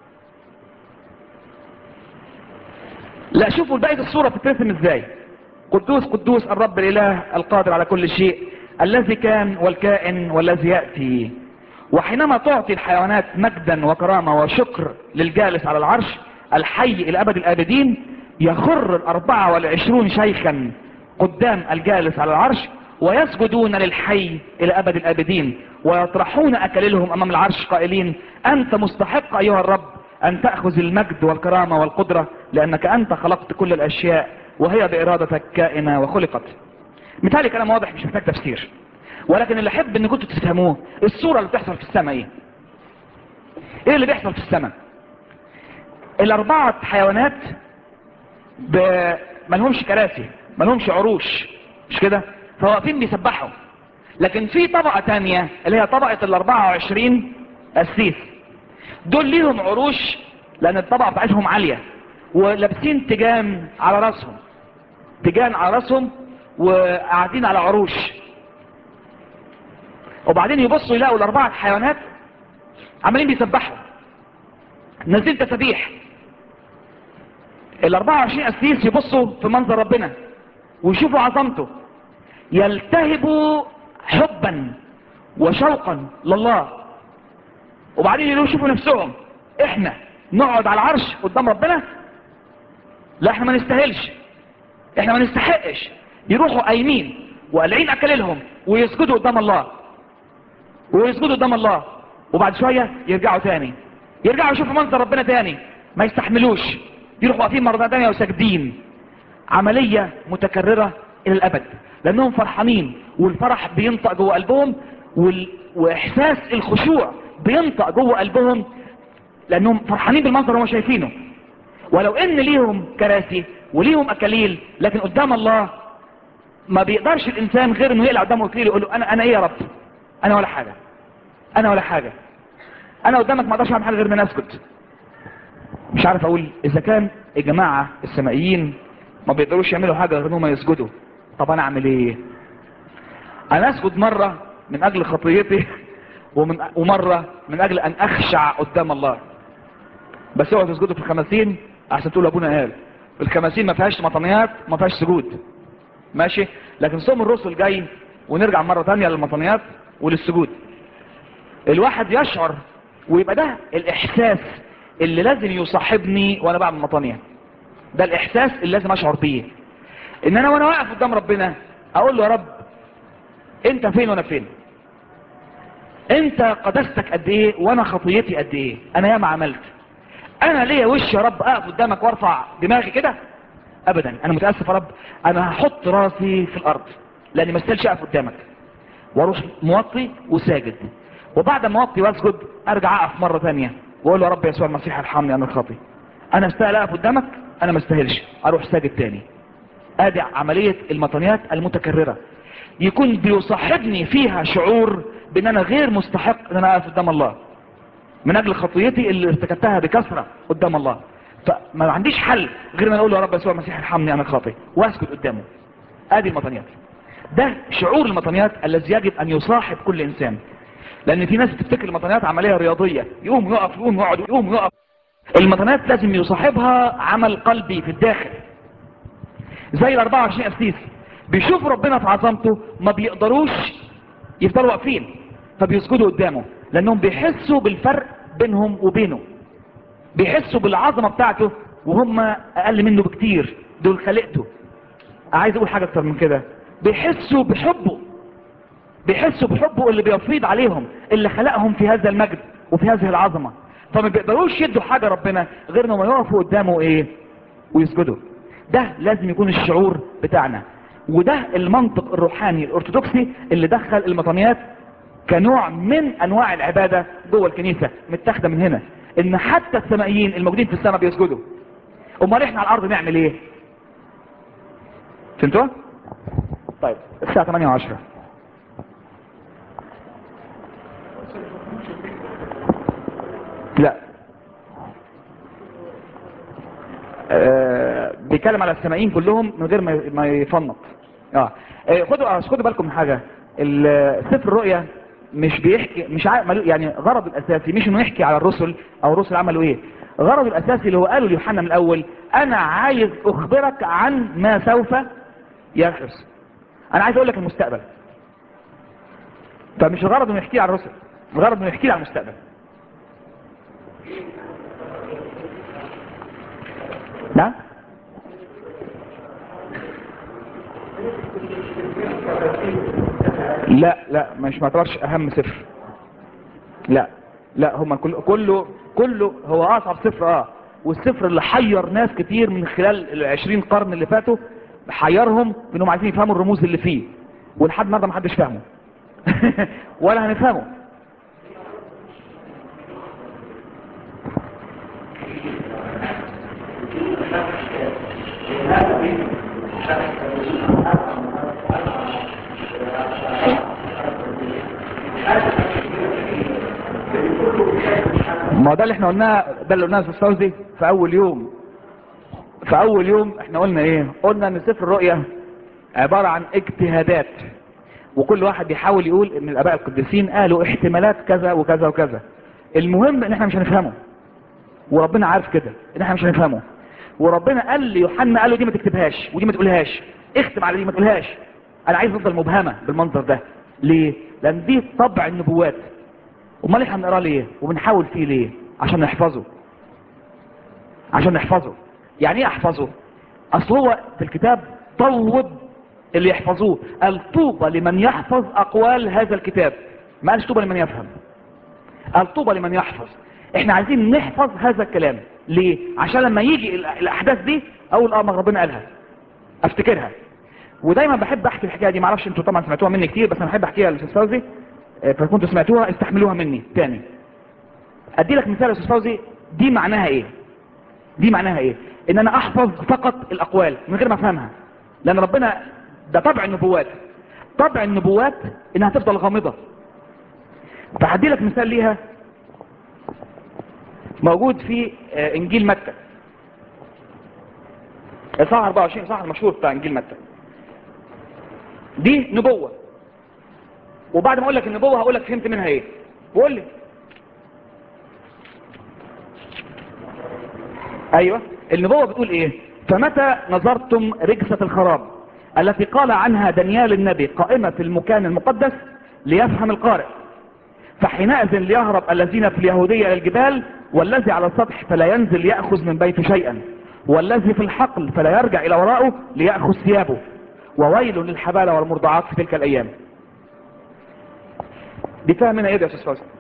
لا شوفوا بقية الصورة بتترسم ازاي. قدوس قدوس الرب الاله القادر على كل شيء، الذي كان والكائن والذي يأتي. وحينما تعطي الحيوانات مجدا وكرامة وشكر للجالس على العرش الحي الى ابد الابدين، يخر الاربعة والعشرون شيخا قدام الجالس على العرش ويسجدون للحي الى ابد الابدين، ويطرحون اكليلهم امام العرش قائلين انت مستحق ايها الرب ان تأخذ المجد والكرامة والقدرة، لانك انت خلقت كل الاشياء وهي بارادتك كائنة وخلقت. مثالي كلام واضح مش محتاج تفسير، ولكن اللي احب ان كنتوا تفهموه الصورة اللي بتحصل في السماء ايه. ايه اللي بيحصل في السماء؟ الاربعة حيوانات ب... ملهمش كراسي ملهمش عروش مش كده، فواقفين بيسبحوا. لكن في طبقة تانية اللي هي طبقة الاربعة وعشرين قسيس، دول ليهم عروش لان الطبقة بتاعتهم عالية، ولابسين تيجان على راسهم، تيجان على راسهم وقاعدين على عروش. وبعدين يبصوا يلاقوا الاربعة حيوانات عمالين بيسبحوا نازلين تسبيح. ال أربعة وعشرين قسيس يبصوا في منظر ربنا ويشوفوا عظمته، يلتهبوا حبا وشوقا لله، وبعدين يشوفوا نفسهم احنا نقعد على العرش قدام ربنا؟ لا، احنا ما نستاهلش، احنا ما نستحقش. يروحوا قايمين وقلعين اكللهم ويسجدوا قدام الله، ويسجدوا قدام الله، وبعد شويه يرجعوا تاني، يرجعوا يشوفوا منظر ربنا تاني، ما يستحملوش، يروحوا واقفين مره تانيه وساجدين. عمليه متكرره الى الابد، لانهم فرحانين والفرح بينطق جوه قلبهم، وال... واحساس الخشوع بينطق جوه قلبهم، لانهم فرحانين بالمنظر اللي هم شايفينه. ولو ان ليهم كراسي وليهم اكاليل، لكن قدام الله ما بيقدرش الانسان غير انه يقلع قدامه اكليل يقول له انا انا ايه يا رب؟ انا ولا حاجه، انا ولا حاجه، انا قدامك ما اقدرش اعمل حاجه غير ان انا اسكت. مش عارف اقول اذا كان الجماعه السمائيين ما بيقدروش يعملوا حاجه غير انهم يسجدوا، طب انا اعمل ايه؟ انا اسجد مره من اجل خطيتي ومن ومره من اجل ان اخشع قدام الله. بس اوعوا تسجدوا في الخمسين احسن تقولوا ابونا قال الخمسين ما فيهاش مطنيات، ما فيهاش سجود، ماشي؟ لكن صوم الرسل جاي ونرجع مره ثانيه للمطنيات وللسجود. الواحد يشعر ويبقى ده الاحساس اللي لازم يصاحبني وانا بعمل مطانية، ده الاحساس اللي لازم اشعر بيه، ان انا وانا واقف قدام ربنا اقول له يا رب انت فين وانا فين؟ انت قداستك قد ايه وانا خطيتي قد ايه؟ انا ياما عملت، انا ليا وش يا رب اقف قدامك وارفع دماغي كده؟ ابدا. انا متاسف يا رب، انا هحط راسي في الارض لاني ما استاهلش اقف قدامك، واروح موطي وساجد، وبعد ما اوطي واسجد ارجع اقف مره ثانيه واقول له يا رب يسوع المسيح ارحمني انا الخاطي، انا استاهل اقف قدامك؟ انا ما استاهلش، اروح ساجد تاني. ادي عمليه المطنيات المتكرره، يكون بيصاحبني فيها شعور بان انا غير مستحق ان انا اقف قدام الله من اجل خطيتي اللي ارتكبتها بكثره قدام الله، فما عنديش حل غير ان اقول له يا رب يسوع المسيح ارحمني انا الخاطي واسجد قدامه. ادي المطنيات، ده شعور المطنيات الذي يجب ان يصاحب كل انسان. لان في ناس بتفتكر المطنيات عمليه رياضيه، يقوم يقف يقوم يقعد يقوم يقف. المطنيات لازم يصاحبها عمل قلبي في الداخل، زي ال أربعة وعشرين قسيس بيشوفوا ربنا في عظمته ما بيقدروش يفضلوا واقفين، فبيسجدوا قدامه لانهم بيحسوا بالفرق بينهم وبينه، بيحسوا بالعظمه بتاعته وهم اقل منه بكتير، دول خلقته. عايز اقول حاجه اكتر من كده، بيحسوا بحبه، بيحسوا بحبه اللي بيفيض عليهم، اللي خلقهم في هذا المجد وفي هذه العظمه، فما بيقدروش يدوا حاجه ربنا غير انهم يقفوا قدامه ايه؟ ويسجدوا. ده لازم يكون الشعور بتاعنا، وده المنطق الروحاني الارثوذكسي اللي دخل المطنيات كنوع من انواع العباده جوه الكنيسه، متاخده من هنا ان حتى السمائيين الموجودين في السماء بيسجدوا. امال احنا على الارض نعمل ايه؟ فهمتوا؟ طيب الساعه ثمانية وعشرة. لا آه بيتكلم على السمائيين كلهم من غير ما ما يفنط. اه, آه خدوا خدوا بالكم من حاجه، سفر الرؤيا مش بيحكي، مش ع... يعني غرض الاساسي مش انه يحكي على الرسل او الرسل عملوا ايه، غرض الاساسي اللي هو قاله ليوحنا من الاول انا عايز اخبرك عن ما سوف يحدث، انا عايز اقول لك المستقبل. فمش الغرض انه يحكي على الرسل، الغرض انه يحكي على المستقبل. نعم؟ لا لا مش ما اعتبرش اهم سفر، لا لا هما كله كله كله هو اصعب سفر، اه والسفر اللي حير ناس كتير من خلال العشرين قرن اللي فاتوا، حيرهم انهم عايزين يفهموا الرموز اللي فيه، ولحد النهارده ما حدش فاهمه ولا هنفهمه. ما ده اللي احنا قلناه، ده اللي قلناه في السوزي في اول يوم. في اول يوم احنا قلنا ايه؟ قلنا ان سفر الرؤيا عبارة عن اجتهادات، وكل واحد بيحاول يقول ان الاباء القديسين قالوا احتمالات كذا وكذا وكذا. المهم ان احنا مش هنفهمه، وربنا عارف كده ان احنا مش هنفهمه، وربنا قال ليوحنا، قال له دي ما تكتبهاش ودي ما تقولهاش، اختم على دي ما تقولهاش. انا عايز افضل مبهمه بالمنظر ده. ليه؟ لان دي طبع النبوات. امال احنا بنقراه ليه وبنحاول فيه ليه؟ عشان نحفظه. عشان نحفظه. يعني ايه احفظه؟ اصل هو في الكتاب طوب اللي يحفظوه، قال طوبى لمن يحفظ اقوال هذا الكتاب، ما قالش طوبى لمن يفهم، قال طوبى لمن يحفظ. احنا عايزين نحفظ هذا الكلام. ليه؟ عشان لما يجي الاحداث دي اقول اه ما ربنا قالها، افتكرها. ودايما بحب احكي الحكايه دي، معرفش انتوا طبعا سمعتوها مني كتير، بس انا بحب احكيها للاستاذ فوزي، فكنتوا سمعتوها استحملوها مني تاني. ادي لك مثال يا استاذ فوزي، دي معناها ايه؟ دي معناها ايه؟ ان انا احفظ فقط الاقوال من غير ما افهمها، لان ربنا ده طبع النبوات. طبع النبوات انها تفضل غامضه. فهدي لك مثال ليها موجود في انجيل متى اصحاح اربعة وعشرين، اصحاح المشهور بتاع انجيل متى. دي نبوه، وبعد ما اقول لك النبوه هقول لك فهمت منها ايه. وقول لي. ايوه النبوه بتقول ايه؟ فمتى نظرتم رجسة الخراب التي قال عنها دانيال النبي قائمة في المكان المقدس ليفهم القارئ، فحينئذ ليهرب الذين في اليهودية الى الجبال، والذي على السطح فلا ينزل يأخذ من بيته شيئا، والذي في الحقل فلا يرجع الى وراءه ليأخذ ثيابه، وويل للحبالة والمرضعات في تلك الايام. دي فاهم منها ايه ده يا استاذ فوزي؟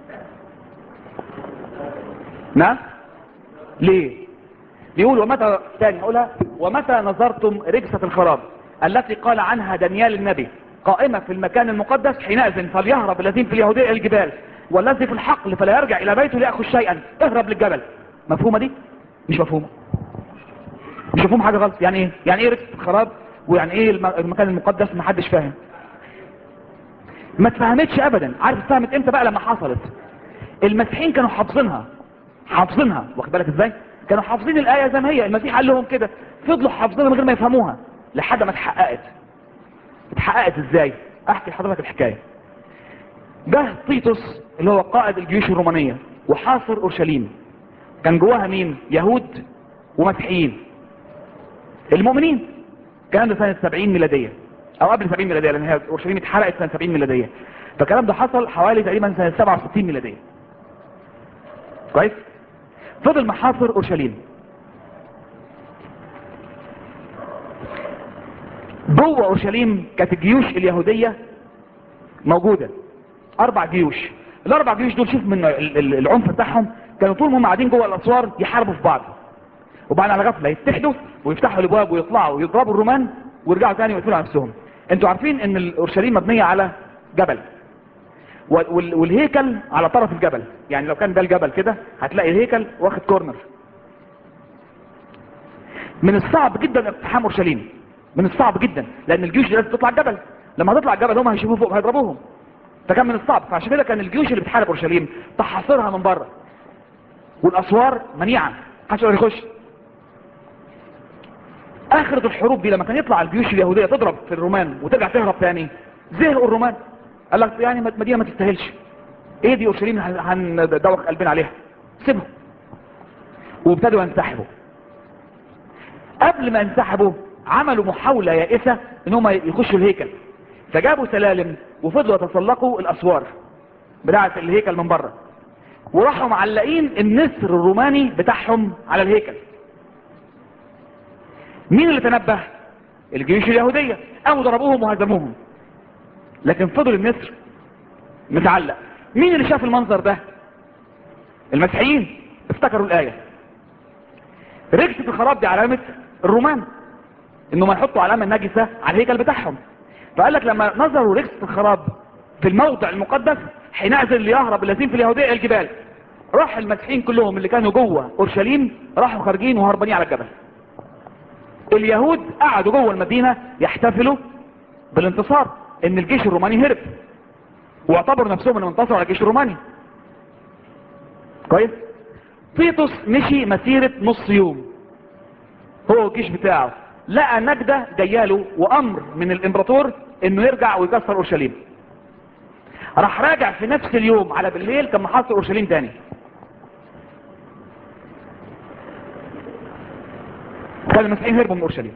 نعم؟ ليه؟ بيقول ومتى تاني اقولها، ومتى نظرتم رجسة الخراب التي قال عنها دانيال النبي قائمة في المكان المقدس، حينئذ فليهرب الذين في اليهودية الى الجبال، والذي في الحقل فلا يرجع الى بيته ليأخذ شيئا. اهرب للجبل. مفهومة دي؟ مش مفهومة. مش مفهوم حاجة غلط. يعني ايه؟ يعني ايه رجسة الخراب؟ ويعني ايه المكان المقدس؟ محدش فاهم. ما تفهمتش ابدا. عارف اتفهمت امتى بقى؟ لما حصلت. المسيحيين كانوا حافظينها حافظينها واخد بالك ازاي؟ كانوا حافظين الايه زي ما هي، المسيح قال لهم كده، فضلوا حافظينها من غير ما يفهموها لحد ما اتحققت. اتحققت ازاي؟ احكي لحضرتك الحكايه. جه تيتوس اللي هو قائد الجيوش الرومانيه وحاصر اورشليم. كان جواها مين؟ يهود ومسيحيين. المؤمنين كان ده سنه سبعين ميلاديه او قبل سبعين ميلاديه، لان هي اورشليم اتحرقت سنه سبعين ميلاديه، فالكلام ده حصل حوالي تقريبا سنه سبعة وستين ميلاديه. كويس؟ فضل محاصر اورشليم. جوه اورشليم كانت الجيوش اليهوديه موجوده، اربع جيوش. الاربع جيوش دول شوف من العنف بتاعهم، كانوا طول ما هم قاعدين جوه الاسوار يحاربوا في بعض، وبعد على غفله يتحدوا ويفتحوا الابواب ويطلعوا ويضربوا الرومان ويرجعوا تاني ويقتلوا على نفسهم. انتوا عارفين ان اورشليم مبنيه على جبل، والهيكل على طرف الجبل. يعني لو كان ده الجبل كده هتلاقي الهيكل واخد كورنر. من الصعب جدا اقتحام اورشليم، من الصعب جدا، لان الجيوش لازم تطلع الجبل، لما تطلع الجبل هم هيشوفوا فوق هيضربوهم، فكان من الصعب. فعشان كده كان الجيوش اللي بتحارب اورشليم تحاصرها من بره، والاسوار منيعه محدش يقدر يخش. اخرة الحروب دي لما كان يطلع الجيوش اليهوديه تضرب في الرومان وترجع تهرب تاني، زهقوا الرومان، قال لك يعني مدينه ما تستاهلش، ايه دي اورشليم هندوخ قلبنا عليها، سيبهم. وابتدوا ينسحبوا. قبل ما ينسحبوا عملوا محاولة يائسة ان هم يخشوا الهيكل، فجابوا سلالم وفضلوا يتسلقوا الاسوار بتاعة الهيكل من بره، وراحوا معلقين النسر الروماني بتاعهم على الهيكل. مين اللي تنبه؟ الجيوش اليهودية، قاموا ضربوهم وهزموهم، لكن فضل النسر متعلق. مين اللي شاف المنظر ده؟ المسيحيين. افتكروا الآية رجسة الخراب دي علامة الرومان، انهم يحطوا علامة نجسة على الهيكل بتاعهم. فقال لك لما نظروا رجسة الخراب في الموضع المقدس، حينئذ ليهرب الذين في اليهودية الى الجبال. راح المسيحيين كلهم اللي كانوا جوه اورشليم راحوا خارجين وهربانين على الجبل. اليهود قعدوا جوه المدينة يحتفلوا بالانتصار، ان الجيش الروماني هرب، واعتبروا نفسهم انهم انتصروا على الجيش الروماني. كويس؟ تيتوس مشي مسيرة نص يوم هو الجيش بتاعه، لقى نجدة جاياله وامر من الامبراطور انه يرجع ويكسر اورشليم. راح راجع في نفس اليوم على بالليل كان محاصر اورشليم تاني. كان المسيحيين هربوا من اورشليم.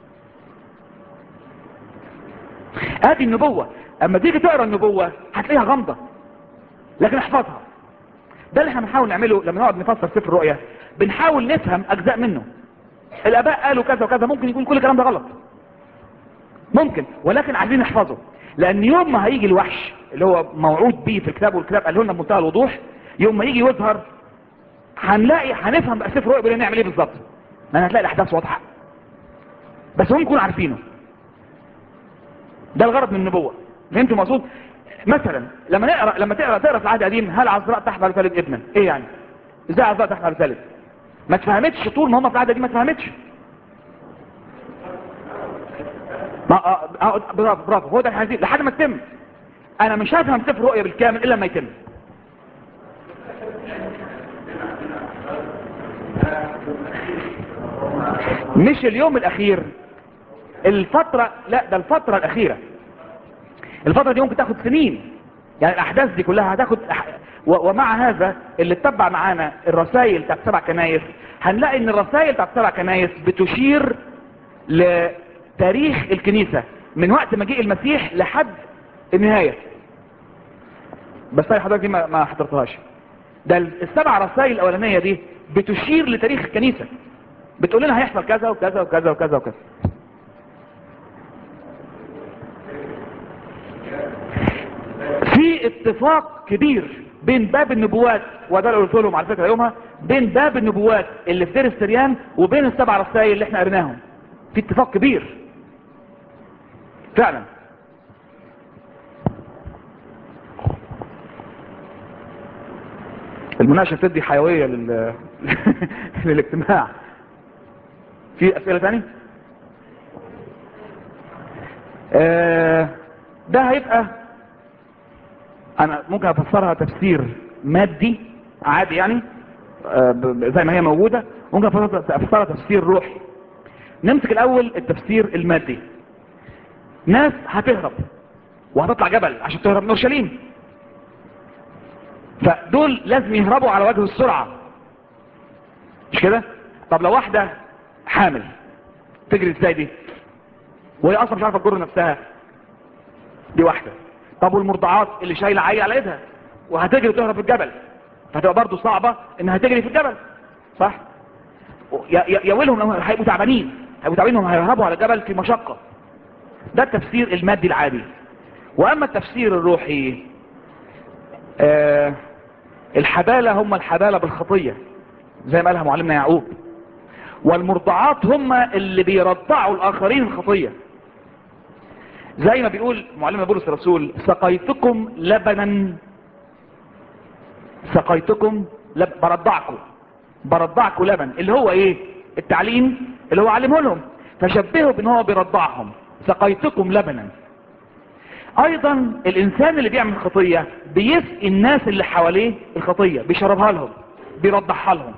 ادي النبوة. اما تيجي تقرا النبوة هتلاقيها غامضة لكن احفظها. ده اللي احنا بنحاول نعمله لما نقعد نفسر سفر الرؤيا، بنحاول نفهم اجزاء منه. الاباء قالوا كذا وكذا، ممكن يكون كل الكلام ده غلط ممكن، ولكن عايزين نحفظه، لان يوم ما هيجي الوحش اللي هو موعود بيه في الكتاب والكتاب قاله لنا بمنتهى الوضوح، يوم ما يجي يظهر هنلاقي هنفهم بقى سفر الرؤيا بيقول نعمل ايه بالظبط، لان هتلاقي الاحداث واضحه بس هم يكونوا عارفينه. ده الغرض من النبوه. فهمتوا مقصود؟ مثلا لما نقرا لما تقرا تقرا في العهد القديم هل عذراء تحمل ثالث ابنا، ايه يعني؟ ازاي عذراء تحمل ثالث؟ ما اتفهمتش طول ما هم في العهد القديم، ما اتفهمتش. ما اه اه برافو برافو، هو ده الحديث لحد ما تتم. انا مش هفهم سفر الرؤيا بالكامل الا لما يتم. مش اليوم الاخير، الفترة، لا ده الفترة الاخيرة. الفترة دي ممكن تاخد سنين، يعني الاحداث دي كلها هتاخد أح... و... ومع هذا اللي اتبع معانا الرسائل بتاعت سبع كنايس، هنلاقي ان الرسائل بتاعت سبع كنايس بتشير لتاريخ الكنيسة من وقت مجيء المسيح لحد النهاية. بس طيب حضرتك دي ما, ما حضرتهاش. ده السبع رسائل الاولانية دي بتشير لتاريخ الكنيسة، بتقول لنا هيحصل كذا وكذا وكذا وكذا وكذا. في اتفاق كبير بين باب النبوات، وده اللي قلت لهم على فكره يومها، بين باب النبوات اللي في دير السريان وبين السبع رسائل اللي احنا قريناهم، في اتفاق كبير فعلا. المناقشه بتدي حيويه لل للاجتماع. في اسئله ثانيه؟ آه ده هيبقى انا ممكن افسرها تفسير مادي عادي يعني آه زي ما هي موجوده، ممكن افسرها تفسير روحي. نمسك الاول التفسير المادي. ناس هتهرب وهتطلع جبل عشان تهرب من اورشليم، فدول لازم يهربوا على وجه السرعه، مش كده؟ طب لو واحده حامل تجري ازاي دي وهي اصلا مش عارفه تجر نفسها؟ دي واحده. طب والمرضعات اللي شايله عيل على ايدها وهتجري وتهرب في الجبل، فهتبقى برضه صعبه انها تجري في الجبل، صح؟ يا يا ويلهم هيبقوا تعبانين، هيبقوا تعبانين وهم هيهربوا على الجبل في مشقه. ده التفسير المادي العادي. واما التفسير الروحي، آه الحبالة هم الحبالة بالخطية زي ما قالها معلمنا يعقوب، والمرضعات هم اللي بيرضعوا الاخرين الخطية، زي ما بيقول معلمنا بولس الرسول سقيتكم لبنا، سقيتكم لب... برضعكم برضعكم لبن، اللي هو ايه؟ التعليم اللي هو علمه لهم، فشبهوا بان هو بيرضعهم. سقيتكم لبنا. ايضا الانسان اللي بيعمل خطية بيسقي الناس اللي حواليه الخطية، بيشربها لهم، بيرضعها لهم.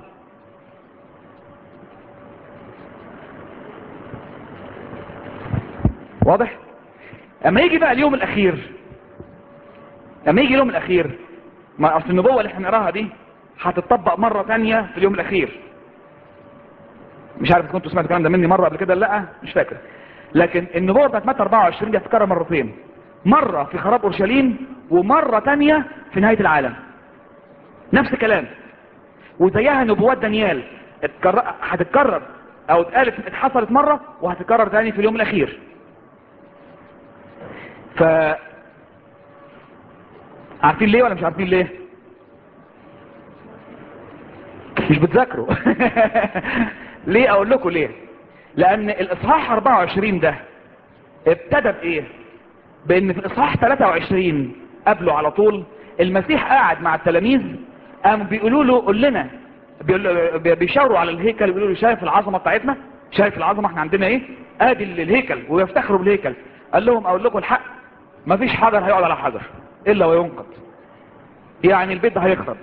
واضح؟ اما يجي بقى اليوم الاخير، اما يجي اليوم الاخير، ما اصل النبوة اللي احنا نراها دي هتطبق مرة تانية في اليوم الاخير. مش عارف كنتوا سمعتوا الكلام ده مني مرة قبل كده؟ لا مش فاكر. لكن النبوة بتاعت متى أربعة وعشرين دي هتتكرر مرتين، مرة في خراب اورشليم ومرة تانية في نهاية العالم، نفس الكلام. وزيها نبوات دانيال هتتكرر او اتقالت اتحصلت مرة وهتتكرر تاني في اليوم الاخير. ف عارفين ليه ولا مش عارفين ليه؟ مش بتذاكروا. ليه؟ اقول لكم ليه. لان الاصحاح أربعة وعشرين ده ابتدى بايه؟ بان في الاصحاح ثلاثة وعشرين قبله على طول المسيح قاعد مع التلاميذ، قاموا بيقولوا له قول لنا، بيشاوروا على الهيكل، بيقولوا له شايف العظمه بتاعتنا؟ شايف العظمه احنا عندنا ايه؟ ادي الهيكل، ويفتخروا بالهيكل. قال لهم اقول لكم الحق، مفيش حجر هيقعد على حجر الا وينقض، يعني البيت ده هيخرب.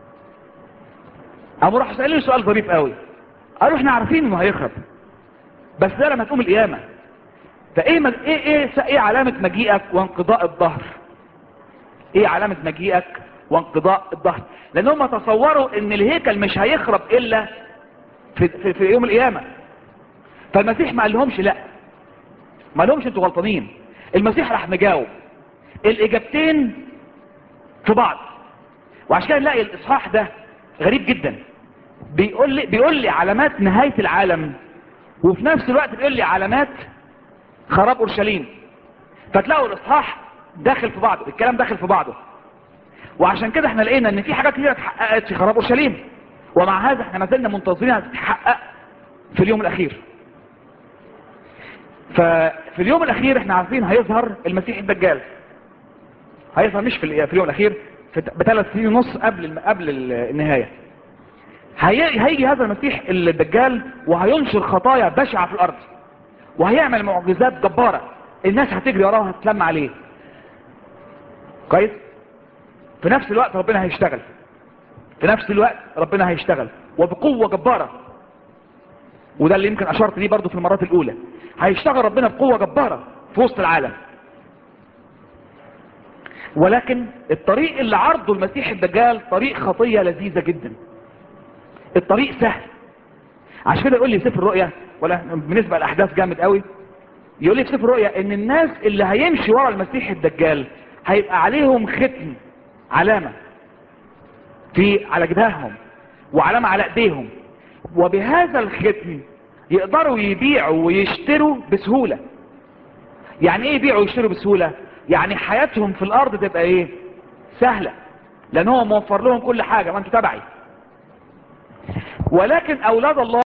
قاموا راحوا سالوا سؤال ظريف قوي، قالوا احنا عارفين انه هيخرب بس ده لما تقوم القيامه. فايه مج... ايه ايه ايه علامه مجيئك وانقضاء الظهر؟ ايه علامه مجيئك وانقضاء الظهر؟ لان هم تصوروا ان الهيكل مش هيخرب الا في, في, في يوم القيامه. فالمسيح ما قال لهمش لا، ما لهمش انتوا غلطانين. المسيح راح مجاوب الاجابتين في بعض. وعشان كده نلاقي الاصحاح ده غريب جدا، بيقول لي بيقول لي علامات نهاية العالم، وفي نفس الوقت بيقول لي علامات خراب اورشليم. فتلاقوا الاصحاح داخل في بعضه، الكلام داخل في بعضه. وعشان كده احنا لقينا ان في حاجات كتير اتحققت في خراب اورشليم، ومع هذا احنا ما زلنا منتظرين تتحقق في اليوم الاخير. ففي اليوم الاخير احنا عارفين هيظهر المسيح الدجال. هيظهر مش في في اليوم الاخير، في بثلاث سنين ونص قبل قبل النهايه. هي... هيجي هذا المسيح الدجال وهينشر خطايا بشعه في الارض، وهيعمل معجزات جباره، الناس هتجري وراه وهتتلم عليه. كويس. في نفس الوقت ربنا هيشتغل، في نفس الوقت ربنا هيشتغل وبقوه جباره. وده اللي يمكن اشرت ليه برضو في المرات الاولى، هيشتغل ربنا بقوه جباره في وسط العالم. ولكن الطريق اللي عرضه المسيح الدجال طريق خطيه لذيذه جدا، الطريق سهل. عشان كده يقول لي سفر الرؤيا، ولا بالنسبه للاحداث جامد قوي، يقول لي في سفر الرؤيا ان الناس اللي هيمشي ورا المسيح الدجال هيبقى عليهم ختم، علامه في على جبههم وعلامه على ايديهم، وبهذا الختم يقدروا يبيعوا ويشتروا بسهوله. يعني ايه يبيعوا ويشتروا بسهوله؟ يعني حياتهم في الارض تبقى ايه؟ سهله، لان هو موفر لهم كل حاجه، ما انتوا تبعي. ولكن اولاد الله